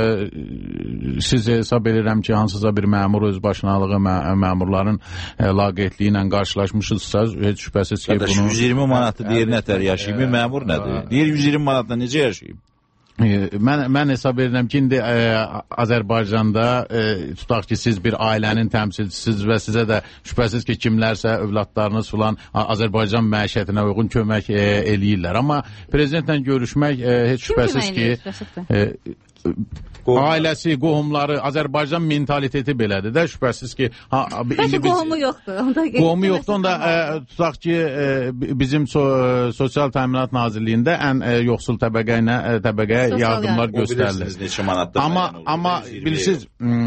siz hesab edirəm ki, hansısa bir məmur öz başınalığı mə məmurların e, laqeydliyi ilə qarşılaşmışızsa, heç şübhəsiz ki, bunu... yüz iyirmi manatı deyir nətər yaşayıb, məmur nədir? Deyir yüz iyirmi manatla necə yaşayıb? Mən, mən hesab edirəm ki, indi e, Azərbaycanda e, tutaq ki, siz bir ailənin təmsilçisiz və sizə də şübhəsiz ki, kimlərsə, övladlarınız filan Azərbaycan məişətinə uyğun kömək e, eləyirlər. Amma prezidentlə görüşmək e, heç şübhəsiz ki, e, ailəsi, qohumları, Azərbaycan mentaliteti belədir də, şübhəsiz ki... Ha, Bəlkə qohumu yoxdur. Qohumu yoxdur, onda e, tutaq ki, e, bizim so, Sosial Təminat Nazirliyində ən e, yoxsul təbəqə ilə, təbəqəyə belə yardımlar göstərilir. Amma amma bilirsiniz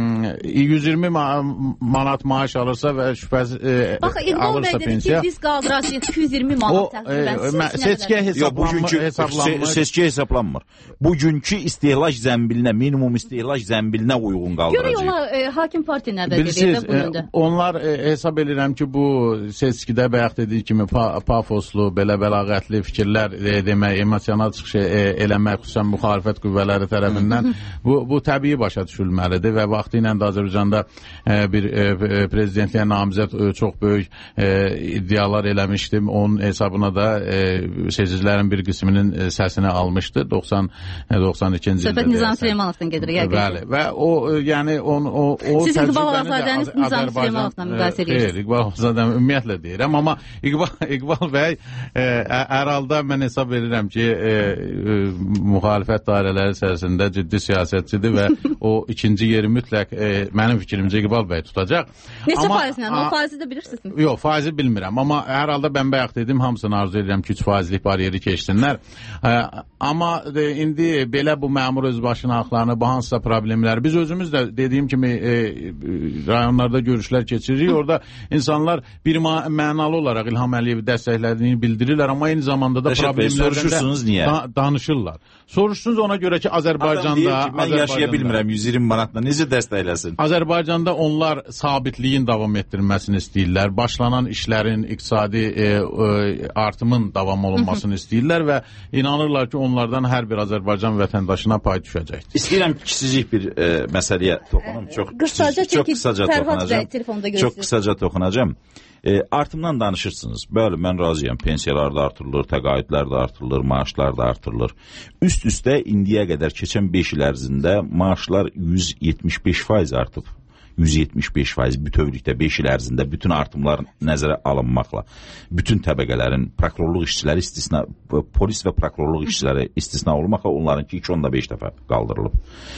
yüz iyirmi manat maaş alırsa və şübhəsiz e, Bax, alırsa pensiya. Biz qaldıracağıq iki yüz iyirmi manat təxminən. Seçkiyə hesablanmır. Seçkiyə hesablanmır. Bugünkü istehlak zəmbilinə, minimum istehlak zəmbilinə uyğun qaldıracaq. Görək ola e, hakim partiya nə dedi bu yöndə? Onlar e, hesab edirəm ki, bu seçkidə bayaq dediyi kimi pa pafoslu, belə bəlağətli fikirlər e, demək, emosional çıxış e, eləmək, xüsusən müxalifət qüvvələri tərəfindən bu, bu təbii başa düşülməlidir və vaxtı ilə də Azərbaycanda e, bir e, prezidentliyə namizəd e, çox böyük e, iddialar eləmişdim. Onun hesabına da e, seçicilərin bir qisminin e, səsini almışdı. doxsan doxsan ikinci ildə. Söhbət Nizam Süleymanovdan gedir. Bəli. Və o yəni on o o Siz İqbal Ağazadəniz Nizam Süleymanovla müqayisə edirsiniz. Xeyr, İqbal Ağazadəm ümumiyyətlə deyirəm, amma İqbal İqbal bəy e, hər halda mən hesab edirəm ki, e, e, müxalifət dairələri içərisində ciddi siyasətçidir və o ikinci yeri mütləq e, mənim fikrimcə İqbal bəy tutacaq. Neçə faizlə? O faizi də bilirsiniz? Yox, faizi bilmirəm, amma hər halda mən bayaq dedim, hamısını arzu edirəm ki, üç faizlik bariyeri keçsinlər. E, amma de, indi belə bu məmur özbaşına haqlarını, bu hansısa problemlər, biz özümüz də dediyim kimi e, rayonlarda görüşlər keçiririk. Orada insanlar bir mənalı olaraq İlham Əliyevi dəstəklədiyini bildirirlər, amma eyni zamanda da problemlərdən də da danışırlar. Soruşsunuz ona görə ki, Azərbaycanda... Adam deyir ki, mən yaşaya bilmirəm yüz iyirmi manatla, necə dəstəkləsin? Azərbaycanda onlar sabitliyin davam etdirilməsini istəyirlər, başlanan işlərin, iqtisadi e, e, artımın davam olunmasını istəyirlər və inanırlar ki, onlardan hər bir Azərbaycan vətəndaşına pay düşəcəkdir. İstəyirəm kiçicik bir e, məsələyə toxunum. Çox, qısaca, kiçicik, çox qısaca toxunacam. Çox qısaca toxunacam. E, artımdan danışırsınız. Bəli, mən razıyam. Pensiyalar da artırılır, təqaüdlər də artırılır, maaşlar da artırılır. Üst-üstə indiyə qədər keçən beş il ərzində maaşlar yüz yetmiş beş faiz artıb. yüz yetmiş beş faiz bütövlükdə beş il ərzində bütün artımlar nəzərə alınmaqla, bütün təbəqələrin prokurorluq işçiləri istisna, polis və prokurorluq işçiləri istisna olmaqla onlarınki iki onda beş dəfə qaldırılıb.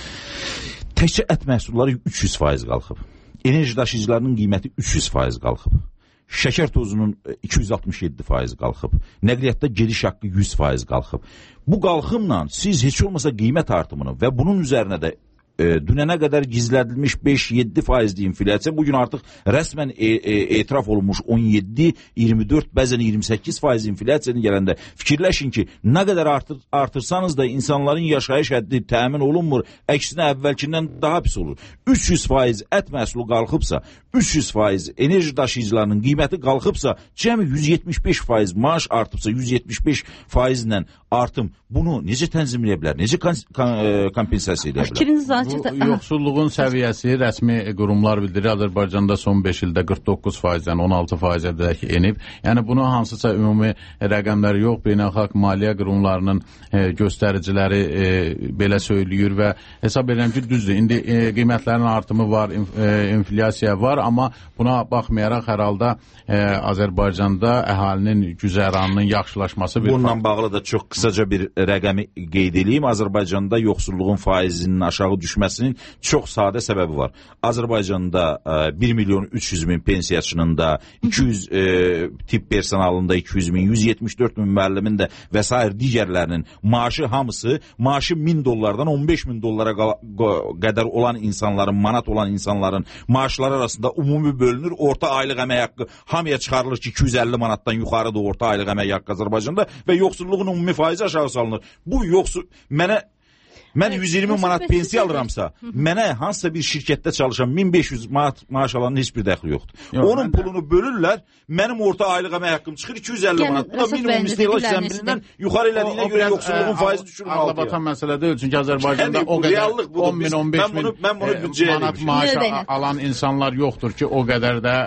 Təkcə ət məhsulları üç yüz faiz qalxıb. Enerji daşıyıcılarının qiyməti üç yüz faiz qalxıb. Şəkər tozunun iki yüz altmış yeddi faiz qalxıb. Nəqliyyatda gediş haqqı yüz faiz qalxıb. Bu qalxımla siz heç olmasa qiymət artımını və bunun üzərinə də e, dünənə qədər gizlədilmiş beş yeddi faizli inflyasiya bugün artıq rəsmən e, e, etiraf olunmuş on yeddi iyirmi dörd, bəzən iyirmi səkkiz faiz inflyasiyanın gələndə fikirləşin ki, nə qədər artır, artırsanız da insanların yaşayış həddi təmin olunmur, əksinə əvvəlkindən daha pis olur. üç yüz faiz ət məhsulu qalxıbsa, üç yüz faiz enerji daşıyıcılarının qiyməti qalxıbsa, cəmi yüz yetmiş beş faiz maaş artıbsa, yüz yetmiş beş faizlə artım, bunu necə tənzimləyə bilər, necə kompensasiya edə bilər? Bu yoxsulluğun səviyyəsi rəsmi qurumlar bildirir. Azərbaycanda son beş ildə qırx doqquz faizdən on altı faizə dək enib. Yəni bunu hansısa ümumi rəqəmləri yox, beynəlxalq maliyyə qurumlarının e, göstəriciləri e, belə söyləyir və hesab edirəm ki, düzdür. İndi e, qiymətlərin artımı var, inf e, inflyasiya var, amma buna baxmayaraq hər halda e, Azərbaycanda əhalinin güzəranının yaxşılaşması bir... Bununla bağlı da çox qısaca bir rəqəmi qeyd edeyim. Azərbaycanda yoxsulluğun faizinin aşağı düşməsinin çox sadə səbəbi var. Azərbaycanda e, bir milyon üç yüz min pensiyaçının da, iki yüz e, tip personalında iki yüz min, yüz yetmiş dörd min müəllimin də və s. digərlərinin maaşı hamısı, maaşı min dollardan on beş min dollara qədər olan insanların, manat olan insanların maaşları arasında umumi bölünür. Orta aylıq əmək haqqı hamıya çıxarılır ki, iki yüz əlli manatdan yuxarıdır orta aylıq əmək haqqı Azərbaycanda və yoxsulluğun umumi faizi aşağı salınır. Bu yoxsul... Mənə Mən yüz iyirmi manat pensiya alıramsa, mənə hansısa bir şirkətdə çalışan min beş yüz manat maaş alanın heç bir dəxli yoxdur. Yox, onun pulunu bölürlər, mənim orta aylıq əmək haqqım çıxır iki yüz əlli manat. Bu da minimum istehlak zəmbilindən yuxarı elədiyinə görə yoxsulluğun faizi düşürür altıya. Ağlabatan məsələ deyil, çünki Azərbaycanda o qədər on min, on beş min manat maaş alan insanlar yoxdur ki, o qədər də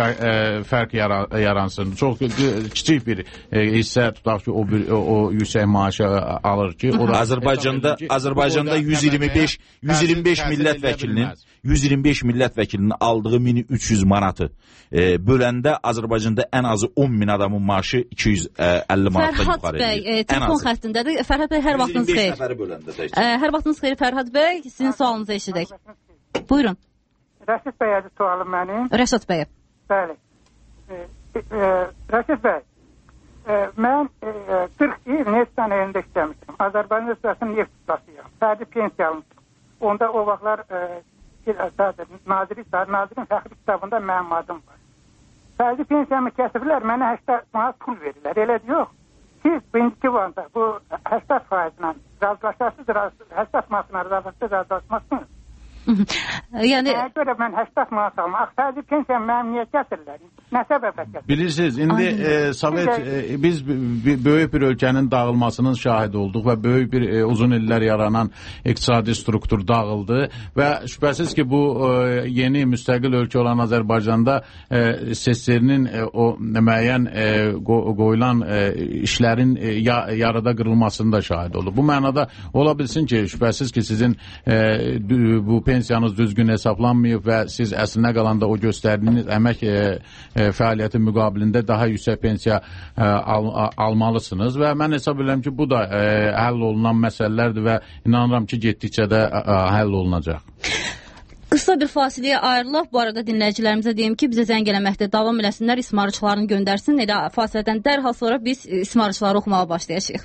fərq yaransın. Çox kiçik bir hissə tutaq ki, o yüksək maaşı alır ki, Azərbaycanda Azərbaycanda yüz iyirmi beş millət vəkilinin yüz iyirmi beş millət vəkilinin aldığı min üç yüz manatı e, böləndə Azərbaycanda ən azı on min adamın maaşı iki yüz əlli manatdan yuxarı edir. Fərhad bəy, telefon xəttindədir. Fərhad bəy, hər vaxtınız xeyir. Hər vaxtınız xeyir Fərhad bəy, sizin sualınızı eşidək. Buyurun. Rəşid bəyədir sualım mənim. Rəşad bəy. Bəli. E, e, Rəşid bəy, e, mən e, qırx il Nestan elində işləmişəm. Azərbaycan Respublikasının neft ustasıyam. Fərdi pensiyalım. Onda o vaxtlar e, Naziri, Nazirin fəxri kitabında mənim adım var. Fərdi pensiyamı kəsirlər, mənə səksən manat pul verirlər. Elə yox. Siz birinci vanda bu səksən faizlə razılaşarsınız, səksən manatla razılaşmazsınız. Yəni Mənə görə mən səksən manat almaq, fərdi pensiyamı mənim niyə kəsirlər? Nə səbəbə kəsirlər? Bilirsiniz, indi e, Sovet e, biz böyük bir ölkənin dağılmasının şahidi olduq və böyük bir e, uzun illər yaranan iqtisadi struktur dağıldı və şübhəsiz ki bu e, yeni müstəqil ölkə olan Azərbaycanda e, S S R-nin e, o müəyyən e, qoyulan e, işlərin e, ya, yarıda qırılmasının da şahidi oldu. Bu mənada ola bilsin ki, şübhəsiz ki sizin e, bu pensiyanız düzgün hesablanmayıb və siz əslinə qalanda o göstərdiyiniz əmək e, e, fəaliyyətin müqabilində daha yüksək pensiya e, al, almalısınız və mən hesab edirəm ki, bu da e, həll olunan məsələlərdir və inanıram ki, getdikcə də e, həll olunacaq. Qısa bir fasiləyə ayrılaq. Bu arada dinləyicilərimizə deyim ki, bizə zəng eləməkdə davam eləsinlər, ismarıcılarını göndərsin. Elə fasilədən dərhal sonra biz ismarıcıları oxumağa başlayacağıq.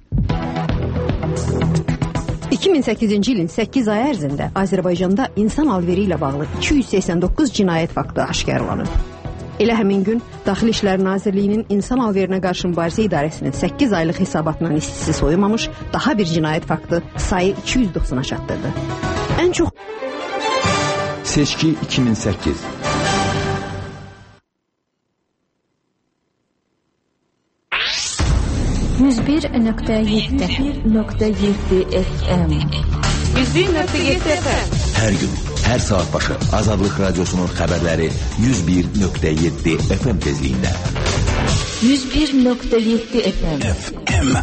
iki min səkkizinci ilin səkkiz ay ərzində Azərbaycanda insan alveri ilə bağlı iki yüz səksən doqquz cinayət faktı aşkarlanıb. Elə həmin gün Daxili İşlər Nazirliyinin İnsan Alverinə qarşı mübarizə idarəsinin səkkiz aylıq hesabatından istisi soyumamış daha bir cinayət faktı sayı iki yüz doxsana çatdırdı. Ən çox Seçki iki min səkkiz. yüz bir nöqtə yeddi F M yüz bir nöqtə yeddi F M Hər gün, hər saat başı Azadlıq Radiosunun xəbərləri yüz bir nöqtə yeddi F M tezliyində. yüz bir nöqtə yeddi F M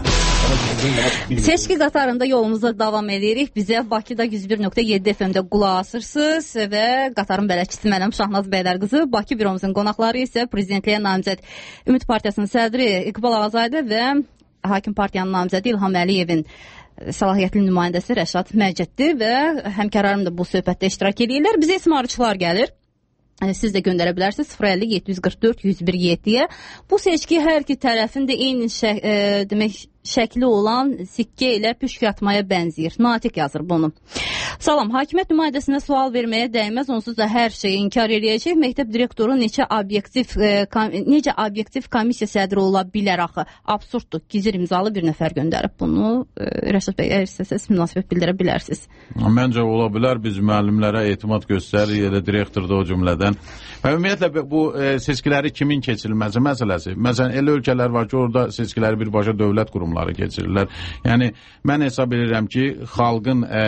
Seçki qatarında yolumuza davam edirik. Bizə Bakıda yüz bir nöqtə yeddi F M-də qulaq asırsınız və qatarın bələdçisi mənəm Şahnaz Bəylərqızı. Bakı büromuzun qonaqları isə prezidentliyə namizəd Ümid Partiyasının sədri İqbal Ağazadə və Hakim Partiyanın namizədi İlham Əliyevin səlahiyyətli nümayəndəsi Rəşad Məcəddir və həmkarlarım da bu söhbətdə iştirak edirlər. Bizə ismarıcılar gəlir. Siz də göndərə bilərsiniz sıfır əlli yeddi yüz qırx dörd yüz bir yeddiyə. Bu seçki hər iki tərəfin də eyni şə e, demək şəkli olan sikkə ilə püşk atmaya bənzəyir. Natiq yazır bunu. Salam, hakimiyyət nümayəndəsinə sual verməyə dəymez, onsuz da hər şeyi inkar edəcək. Məktəb direktoru necə obyektiv e, kom, necə obyektiv komissiya sədri ola bilər axı? Absurddur. Gizir imzalı bir nəfər göndərib bunu. E, Rəşad bəy, əgər istəsəz münasibət bildirə bilərsiniz. Məncə ola bilər. Biz müəllimlərə etimad göstəririk, elə direktor da o cümlədən. Və ümumiyyətlə bu e, seçkiləri kimin keçirilməsi məsələsi. Məsələn, elə ölkələr var ki, orada seçkiləri birbaşa dövlət qurumları keçirirlər. Yəni, mən hesab edirəm ki, xalqın e,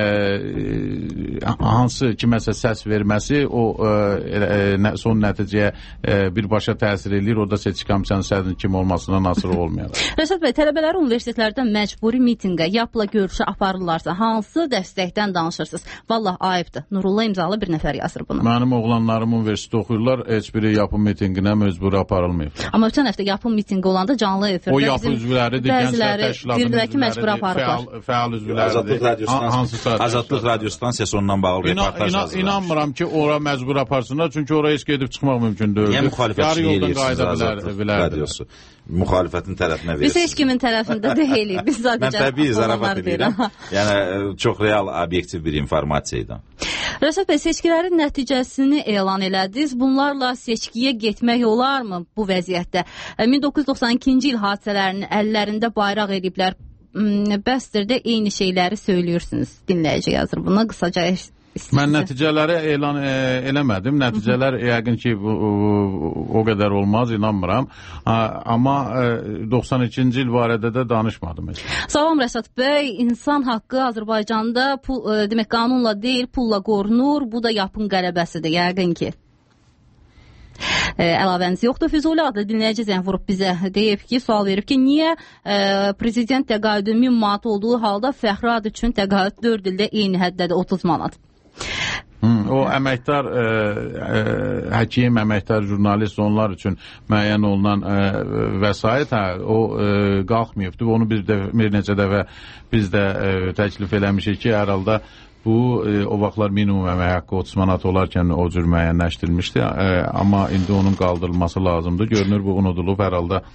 hansı kiməsə səs verməsi o e, son nəticəyə e, birbaşa təsir edir. Orada seçki komissiyasının sədrinin kim olmasından asılı olmayacaq. Rəşad bəy, tələbələri universitetlərdə məcburi mitinqə, yapla görüşə aparırlarsa, hansı dəstəkdən danışırsınız? Vallah ayıbdır. Nurullah imzalı bir nəfər yazır bunu. Mənim oğlanlarım universitetdə oxuyurlar, heç biri yapım mitinqinə məcburi aparılmayıb. Amma ötən həftə yapım mitinqi olanda canlı efirdə o yapı üzvləridir, gənclər təşkilatının üzvləridir, fəal, fəal üzvləridir. Azadlıq radio stansiyası ondan bağlı reportaj hazırlamış. İnanmıram ki, ora məcbur aparsınlar, çünki oraya heç gedib çıxmaq mümkün deyil. Niyə müxalifətçilik edirsiniz Azadlıq radiosu? Müxalifətin tərəfinə verirsiniz. Biz heç kimin tərəfində deyilik. Biz sadəcə mən təbii zarafat edirəm. Yəni, çox real, obyektiv bir informasiya. Rəşad bəy, seçkilərin nəticəsini elan elədiniz. Bunlarla seçkiyə getmək olarmı bu vəziyyətdə? min doqquz yüz doxsan ikinci il hadisələrinin əllərində bayraq ediblər. Bəsdir də eyni şeyləri söylüyorsunuz. Dinləyici yazır. Buna qısaca İstəyirəm. Mən nəticələri elan e, eləmədim. Nəticələr yəqin ki o, o qədər olmaz, inanmıram. Ha, amma e, doxsan ikinci il barədə də danışmadım. Heç. Salam Rəşad bəy, insan haqqı Azərbaycanda pul, e, demək qanunla deyil, pulla qorunur. Bu da yapın qələbəsidir, yəqin ki. E, əlavəniz yoxdur. Füzuli adlı dinləyici zəng vurub bizə deyib ki, sual verib ki, niyə e, prezident təqaüdü min manat olduğu halda fəxri ad üçün təqaüd dörd ildə eyni həddədir otuz manat. Hmm, o əməkdar, e, e, həkim, əməkdar, jurnalist onlar üçün müəyyən olunan e, vəsait, hə, o e, qalxmayıbdır. Onu bir, də, bir neçə dəfə biz də e, təklif eləmişik ki, hər halda bu e, o vaxtlar minimum əmək haqqı otuz manat olarkən o cür müəyyənləşdirilmişdi. E, amma indi onun qaldırılması lazımdır. Görünür bu unudulub, hər halda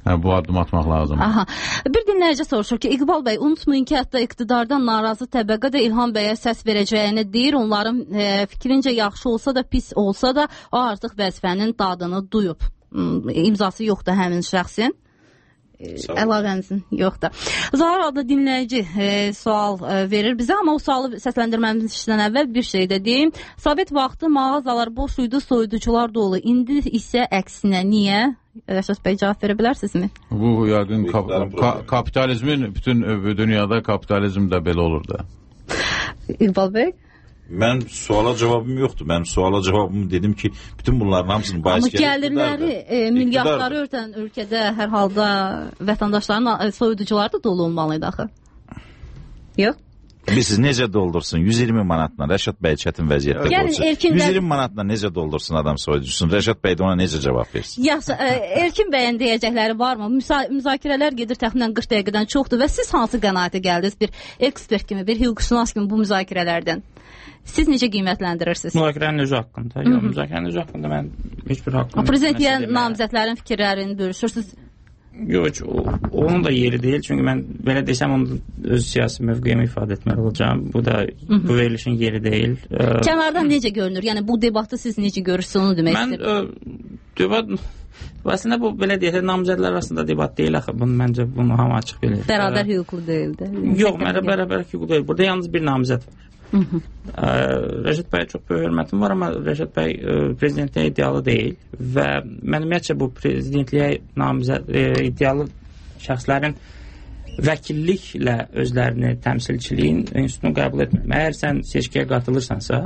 hə, bu addım atmaq lazımdır. Aha. Bir dinləyici soruşur ki, İqbal bəy, unutmayın ki, hətta iqtidardan narazı təbəqə də İlham bəyə səs verəcəyini deyir. Onların e, fikrincə yaxşı olsa da, pis olsa da, o artıq vəzifənin dadını duyub. İmzası yoxdur həmin şəxsin. Əlavənizin yoxdur. Zahar adlı dinləyici e, sual e, verir bizə, amma o sualı səsləndirməmizdən əvvəl bir şey də deyim. Sovet vaxtı mağazalar boş idi, soyuducular dolu. İndi isə əksinə. Niyə? Rəşad bəy cavab verə bilərsinizmi? Bu yəqin kap ka kapitalizmin bütün dünyada kapitalizm də belə olur da. İqbal bəy? Mən suala cavabım yoxdur. Mən suala cavabımı dedim ki, bütün bunların hamısını bahis gəlir. Amma gəlirləri, e, milyardları örtən ölkədə hər halda vətəndaşların soyuducuları da dolu olmalıydı axı. Yox? Bilirsiniz, necə doldursun? yüz iyirmi manatla Rəşad bəy çətin vəziyyətdə yəni, qoysun. Erkin yüz iyirmi manatla necə doldursun adam soyuducusunu? Rəşad bəy də ona necə cavab versin? Yaxşı, e, Erkin bəyin deyəcəkləri varmı? Müsa müzakirələr gedir təxminən qırx dəqiqədən çoxdur və siz hansı qənaətə gəldiniz? Bir ekspert kimi, bir hüquqşünas kimi bu müzakirələrdən. Siz necə qiymətləndirirsiniz? Müzakirənin özü haqqında. Yox, müzakirənin özü haqqında mən heç bir haqqında. Prezidentiyyə namizədlərin fikirlərini bölüşürsünüz. Yox, onun da yeri deyil. Çünki mən belə desəm, onun öz siyasi mövqeyimi ifadə etməli olacağım. Bu da Hı -hı. bu verilişin yeri deyil. Kənardan necə görünür? Yəni bu debatı siz necə görürsünüz, onu demək mən, istəyirəm. Mən debat aslında bu belə deyək, namizədlər arasında debat deyil axı. Bunu məncə bunu hamı açıq bilir. Bərabər hüquqlu deyildi. Yox, mənə bərabər hüquqlu deyil. Burada yalnız bir namizəd var. Hı -hı. Rəşad bəyə çox böyük hörmətim var, amma Rəşad bəy prezidentliyə iddialı deyil və mən ümumiyyətcə bu prezidentliyə namizəd iddialı şəxslərin vəkilliklə özlərini təmsilçiliyin institutunu qəbul etmirəm. Əgər sən seçkiyə qatılırsansa,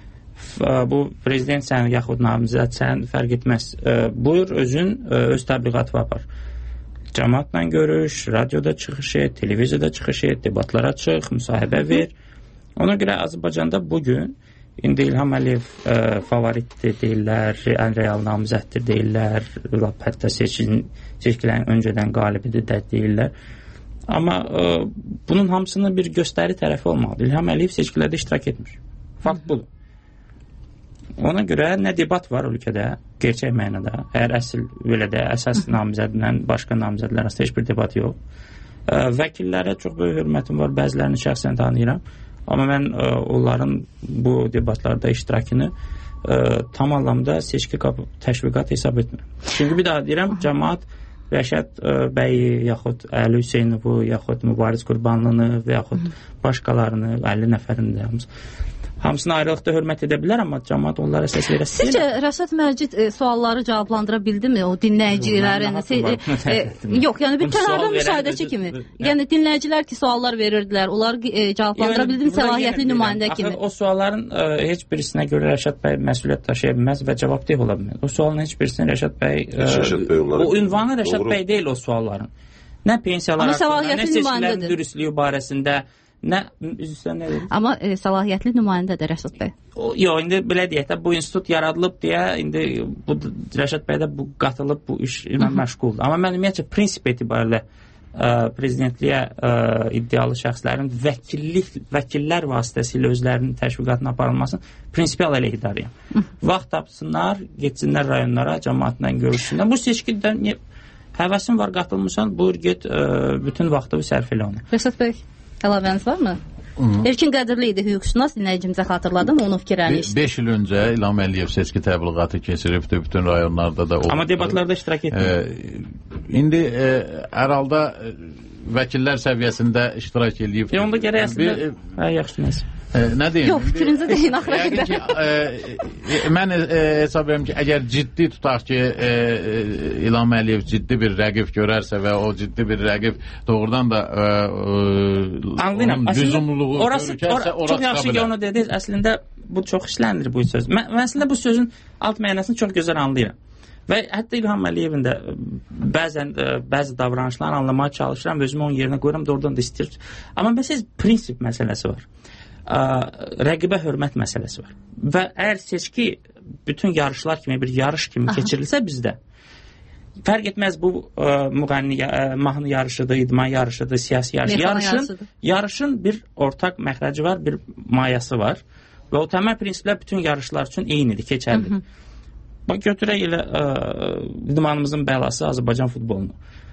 bu prezident sən yaxud namizəd sən fərq etməz. Buyur özün öz təbliğatı apar. Cəmaatla görüş, radioda çıxış et, televiziyada çıxış et, debatlara çıx, müsahibə ver. Ona görə Azərbaycanda bugün indi İlham Əliyev e, favoritdir deyirlər, ən real namizəddir deyirlər, hətta seçkin, seçkilərin öncədən qalibidir də deyirlər. Amma e, bunun hamısının bir göstəri tərəfi olmalıdır. İlham Əliyev seçkilərdə iştirak etmir. Fakt budur. Ona görə nə debat var ölkədə, gerçək mənada, əgər əsl belə də əsas namizədlə başqa namizədlər arasında heç bir debat yox. E, vəkillərə çox böyük hörmətim var, bəzilərini şəxsən tanıyıram. Amma mən ə, onların bu debatlarda iştirakını ə, tam anlamda seçki təşviqat hesab etmirəm. Çünki bir daha deyirəm, cəmaat Rəşad ə, bəyi, yaxud Əli Hüseynovu, yaxud Mübariz Qurbanlını və yaxud başqalarını, əlli nəfərini də hamısı. Hamısına ayrılıqda hörmət edə bilər, amma cəmaat onlara səs verə. Sizcə Rəşad Məcid e, sualları cavablandıra bildimi o dinləyicilərin? E, e, yox, yəni bir kənardan müşahidəçi kimi. Yəni dinləyicilər ki, suallar verirdilər, onları e, cavablandıra yəni, bildimi səlahiyyətli nümayəndə kimi? O sualların e, heç birisinə görə Rəşad bəy məsuliyyət daşıya bilməz və cavabdeh ola bilməz. O sualın heç birisini Rəşad bəy, e, bəy o ünvanı Rəşad bəy deyil o sualların. Nə pensiyalar haqqında, nə seçkilərin dürüstlüyü barəsində, nə üzrə nə verir? Amma e, səlahiyyətli nümayəndədir Rəşad bəy. Yox, indi belə deyək də bu institut yaradılıb deyə indi bu Rəşad bəy də bu qatılıb bu iş ilə məşğuldur. Amma mən ümumiyyətcə prinsip etibarilə ə, prezidentliyə ə, iddialı şəxslərin vəkillik vəkillər vasitəsilə özlərinin təşviqatına aparılmasını prinsipial əleyhidarıyam. Vaxt tapsınlar, getsinlər rayonlara, cəmaatla görüşsünlər. Bu seçkidə həvəsin var, qatılmısan, buyur get ə, bütün vaxtı sərf elə onu. Rəşad bəy, əlavəniz varmı? Hı -hı. Erkin Qədirli idi hüquqşünas, dinləyicimizə xatırladım, onun fikirlərini işlədim. beş il öncə İlham Əliyev seçki təbliğatı keçiribdi, bütün rayonlarda da oldu. Amma debatlarda iştirak etmir. E, indi e, hər halda e, vəkillər səviyyəsində iştirak edib. E, onda gərək əslində, hə, yaxşı, neysə. E, nə deyim? Yox, fikrinizi deyin, axıra qədər. Ki, e, e, mən e, hesab edirəm ki, əgər ciddi tutaq ki, e, e, İlham Əliyev ciddi bir rəqib görərsə və o ciddi bir rəqib doğrudan da e, e, onun düzumluluğu orası, görürsə, orası çox yaxşı ki, onu dediniz. Əslində, bu çox işləndir bu söz. Mən, mən əslində bu sözün alt mənasını çox gözəl anlayıram. Və hətta İlham Əliyevin də bəzən bəzi davranışlarını anlamaya çalışıram, özümü onun yerinə qoyuram, doğrudan da istəyir. Amma məsələ prinsip məsələsi var. Ə, rəqibə hörmət məsələsi var. Və əgər seçki bütün yarışlar kimi bir yarış kimi Aha. keçirilsə bizdə, fərq etməz bu ə, müğənni, ə, mahnı yarışıdır, idman yarışıdır, siyasi yarış. Yarışın, yarışın bir ortaq məxrəci var, bir mayası var. Və o təməl prinsiplər bütün yarışlar üçün eynidir, keçərlidir. Bax, götürək elə ə, idmanımızın bəlası Azərbaycan futbolunu.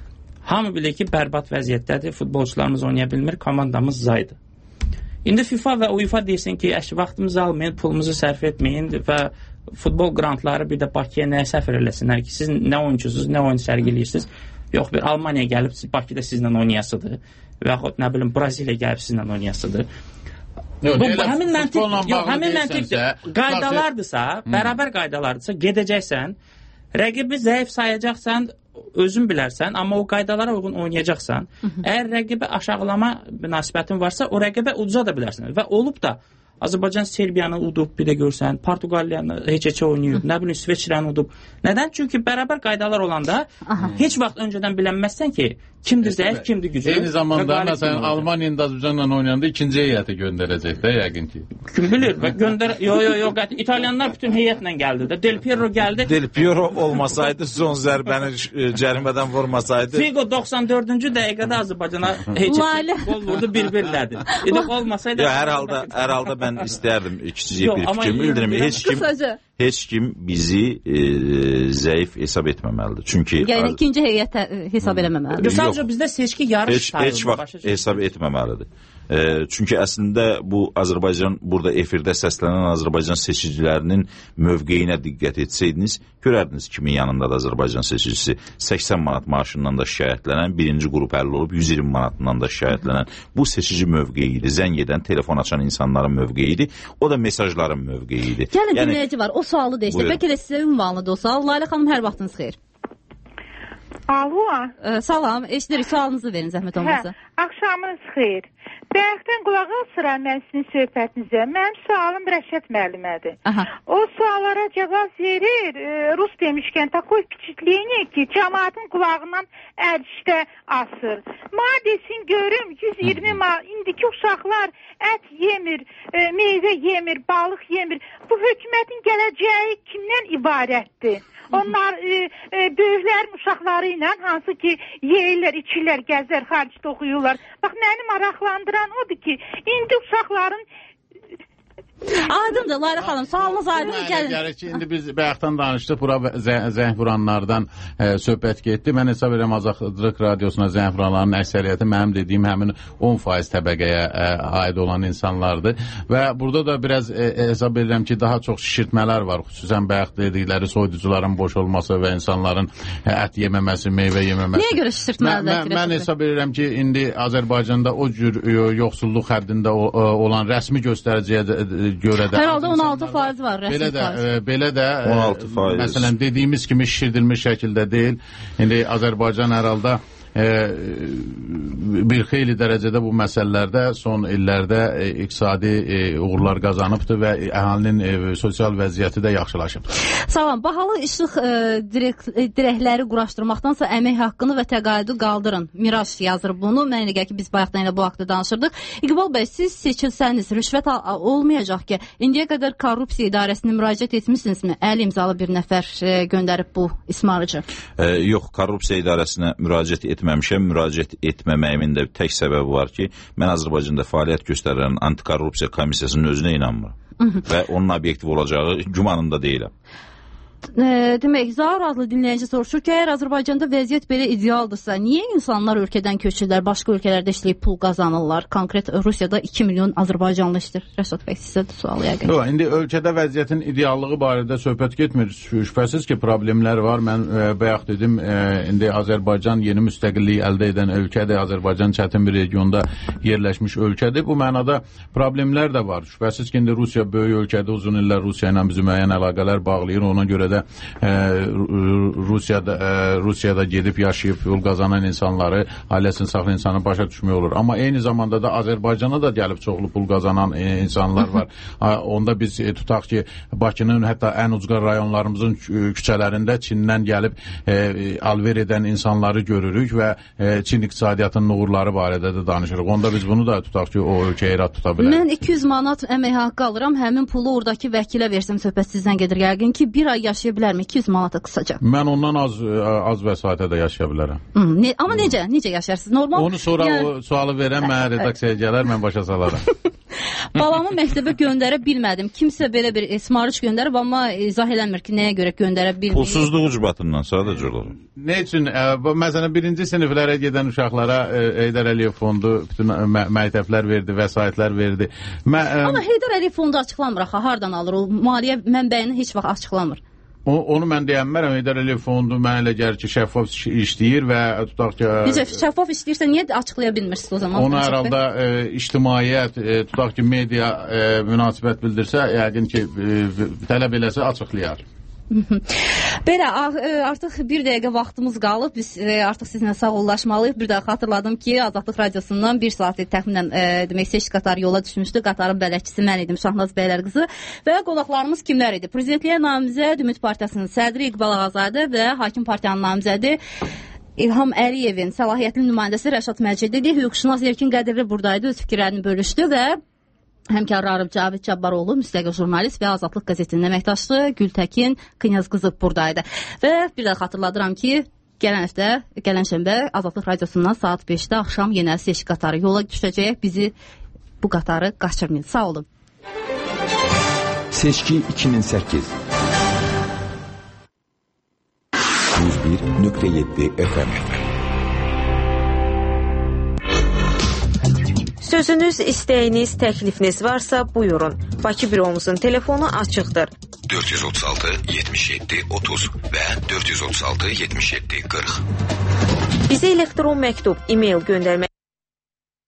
Hamı bilir ki bərbad vəziyyətdədir, futbolçularımız oynaya bilmir, komandamız zaydır. İndi FIFA və UEFA deyirsin ki, əşi vaxtımızı almayın, pulumuzu sərf etməyin və futbol grantları bir də Bakıya nəyə səfər eləsinlər ki, siz nə oyuncusunuz, nə oyun sərgiləyirsiniz. Yox, bir Almaniya gəlib Bakıda sizlə oynayasıdır və yaxud nə bilim Braziliya gəlib sizlə oynayasıdır. Yox, bu, bu həmin məntiq, yox, həmin məntiq qaydalardırsa, bərabər qaydalardırsa, gedəcəksən, rəqibi zəif sayacaqsan, özün bilərsən, amma o qaydalara uyğun oynayacaqsan. Əgər rəqibə aşağılama münasibətin varsa, o rəqibə uduza da bilərsən. Və olub da Azərbaycan Serbiyanı udub, bir də görsən, Portuqaliyanı heç-heçə oynayıb, nə bilim İsveçrəni udub. Nədən? Çünki bərabər qaydalar olanda Aha. heç vaxt öncədən bilənməzsən ki, kimdir zəif, kimdir güclü. Eyni zamanda, məsələn, Almaniyanın Azərbaycanla oynayanda ikinci heyəti göndərəcək də, yəqin ki. Kim bilir? Və göndər... Yo, yo, yo, İtalyanlar bütün heyətlə gəldi də. Del Piero gəldi. Del Piero olmasaydı, son zərbəni cərimədən vurmasaydı. Figo doxsan dördüncü dəqiqədə Azərbaycana heç-heçə gol vurdu, bir-birlədi. İdi olmasaydı... Yo, hər halda, hər halda mən istərdim kiçicik bir fikrimi bildirim. Heç kim, heç kim bizi e, zəif hesab etməməlidir. Çünki yəni ikinci heyət hesab eləməməlidir. Sadəcə bizdə seçki yarış heç, heç vaxt hesab etməməlidir. E, çünki əslində bu Azərbaycan, burada efirdə səslənən Azərbaycan seçicilərinin mövqeyinə diqqət etsəydiniz, görərdiniz kimin yanındadır Azərbaycan seçicisi. səksən manat maaşından da şikayətlənən, birinci qrup əlli olub yüz iyirmi manatından da şikayətlənən bu seçici mövqeyidir. Zəng edən, telefon açan insanların mövqeyidir. O da mesajların mövqeyidir. Yəni, yəni dinləyici var, o sualı deyişdir. Bəlkə də sizə ünvanlıdır o sual. Lalə xanım, hər vaxtınız xeyir. Alo. Ee, salam, eşidirik, sualınızı verin zəhmət olmasa. Hə, axşamınız xeyir. Bayaqdan qulaq asıram mən sizin söhbətinizə. Mənim sualım Rəşad müəllimədir. O suallara cavab verir. E, Rus demişkən, takoy vpечатление ki, cəmaatın qulağından ərişdə asır. Ma desin görüm, yüz iyirmi ma, indiki uşaqlar ət yemir, e, meyvə yemir, balıq yemir. Bu hökumətin gələcəyi kimdən ibarətdir? Onlar e, e, böyüklərin uşaqları ilə hansı ki yeyirlər, içirlər, gəzər, xaricdə oxuyurlar. Bax, məni maraqlandıran odur ki, indi uşaqların Aydındır, Layla xanım, sualınız aydın gəlin. Gəlir ki, indi biz bayaqdan danışdıq, bura zəng vuranlardan e, söhbət getdi. Mən hesab edirəm Azadlıq Radiosuna zəng vuranların əksəriyyəti mənim dediyim həmin on faiz təbəqəyə e, aid olan insanlardır. Və burada da biraz e, hesab edirəm ki, daha çox şişirtmələr var. Xüsusən bayaq dedikləri soyuducuların boş olması və insanların e, ət yeməməsi, meyvə yeməməsi. Niyə görə şişirtmələr? Mən, mən, mən hesab edirəm ki, indi Azərbaycanda o cür yoxsulluq həddində olan rəsmi göstəriciyə görə də. Hər halda on altı faiz var rəsmi belə də, faiz. E, belə də on altı faiz. E, məsələn dediyimiz kimi şişirdilmiş şəkildə deyil. İndi Azərbaycan hər halda e, bir xeyli dərəcədə bu məsələlərdə son illərdə e, iqtisadi e, uğurlar qazanıbdır və əhalinin e, sosial vəziyyəti də yaxşılaşıb. Salam, bahalı işıq e, direk, e, dirəkləri quraşdırmaqdansa əmək haqqını və təqaüdü qaldırın. Miraç yazır bunu. Mən elə ki biz bayaqdan elə bu haqda danışırdıq. İqbal bəy, siz seçilsəniz rüşvət olmayacaq ki, indiyə qədər korrupsiya idarəsinə müraciət etmisinizmi? Əl imzalı bir nəfər e, göndərib bu ismarıcı. E, yox, korrupsiya idarəsinə müraciət etməmişəm. Müraciət etməməyimin də tək səbəbi var ki, mən Azərbaycanda fəaliyyət göstərən antikorrupsiya komissiyasının özünə inanmıram və onun obyektiv olacağı gümanında deyiləm. E, demək, Zaur adlı dinləyici soruşur ki, əgər Azərbaycanda vəziyyət belə idealdırsa, niyə insanlar ölkədən köçürlər, başqa ölkələrdə işləyib pul qazanırlar? Konkret Rusiyada iki milyon Azərbaycanlı işdir. Rəşad bəy, sizə də sual yəqin. Yox, indi ölkədə vəziyyətin ideallığı barədə söhbət getmir. Şübhəsiz ki, problemlər var. Mən e, bayaq dedim, e, indi Azərbaycan yeni müstəqillik əldə edən ölkədir. Azərbaycan çətin bir regionda yerləşmiş ölkədir. Bu mənada problemlər də var. Şübhəsiz ki, indi Rusiya böyük ölkədir. Uzun illər Rusiya ilə bizim müəyyən əlaqələr bağlayır. Ona görə də e, Rusiyada e, Rusiyada gedib yaşayıb yol qazanan insanları, ailəsini saxlayan insanı başa düşmək olur. Amma eyni zamanda da Azərbaycana da gəlib çoxlu pul qazanan e, insanlar var. A, onda biz e, tutaq ki, Bakının hətta ən ucqar rayonlarımızın küçələrində Çindən gəlib e, alver edən insanları görürük və e, Çin iqtisadiyyatının uğurları barədə də danışırıq. Onda biz bunu da tutaq ki, o ölkəyə irad tuta bilərik. Mən iki yüz manat əmək haqqı alıram, həmin pulu oradakı vəkilə versəm söhbət sizdən gedir. Yəqin ki, bir ay yaşaya bilərmi? iki yüz manata qısaca. Mən ondan az az vəsaitə də yaşaya bilərəm. Hmm, ne, amma necə? Necə yaşarsınız? Normal. Onu sonra yəni... o sualı verəm, mənə redaksiyaya gələr, mən başa salaram. Balamı məktəbə göndərə bilmədim. Kimsə belə bir esmarıç göndərib, amma izah eləmir ki, nəyə görə göndərə bilmir. Pulsuzluq ucbatından sadəcə olaraq. Nə üçün? Məsələn, birinci siniflərə gedən uşaqlara Heydər Əliyev fondu bütün məktəblər verdi, vəsaitlər verdi. Mə, Amma Heydər Əliyev fondu açıqlamır axı, hardan alır? O maliyyə mənbəyini heç vaxt açıqlamır. O, onu mən deyəmmərəm, Heydər Əliyev fondu mənə elə gəlir ki, şəffaf işləyir və tutaq ki... Necə, şəffaf işləyirsə, niyə açıqlaya bilmirsiniz o zaman? Onu hər halda e, ictimaiyyət, e, tutaq ki, media e, münasibət bildirsə, yəqin ki, e, tələb eləsə açıqlayar. Belə, artıq bir dəqiqə vaxtımız qalıb, biz artıq sizinlə sağollaşmalıyıq. Bir də xatırladım ki, Azadlıq Radiosundan bir saat təxminən e, demək, seçki qatarı yola düşmüşdü. Qatarın bələdçisi mən idim, Şahnaz Bəylər qızı və qonaqlarımız kimlər idi? Prezidentliyə namizəd Ümid Partiyasının sədri İqbal Ağazadə və Hakim Partiyanın namizədi İlham Əliyevin səlahiyyətli nümayəndəsi Rəşad Məcid idi. Hüquqşünas Yelkin Qədirli buradaydı, öz fikirlərini bölüşdü və həmkarlarım Cavid Cabbaroğlu, müstəqil jurnalist və Azadlıq qəzetinin əməkdaşı Gültəkin Knyazqızı buradaydı. Və bir də xatırladıram ki, gələn həftə, gələn şənbə Azadlıq Radiosundan saat beşdə axşam yenə seçki qatarı yola düşəcək. Bizi bu qatarı qaçırmayın. Sağ olun. Seçki iki min səkkiz yüz bir nöqtə yeddi F M. Sözünüz, istəyiniz, təklifiniz varsa buyurun. Bakı büromuzun telefonu açıqdır. dörd yüz otuz altı yetmiş yeddi otuz və dörd yüz otuz altı yetmiş yeddi qırx. Bizə elektron məktub, e-mail göndərmək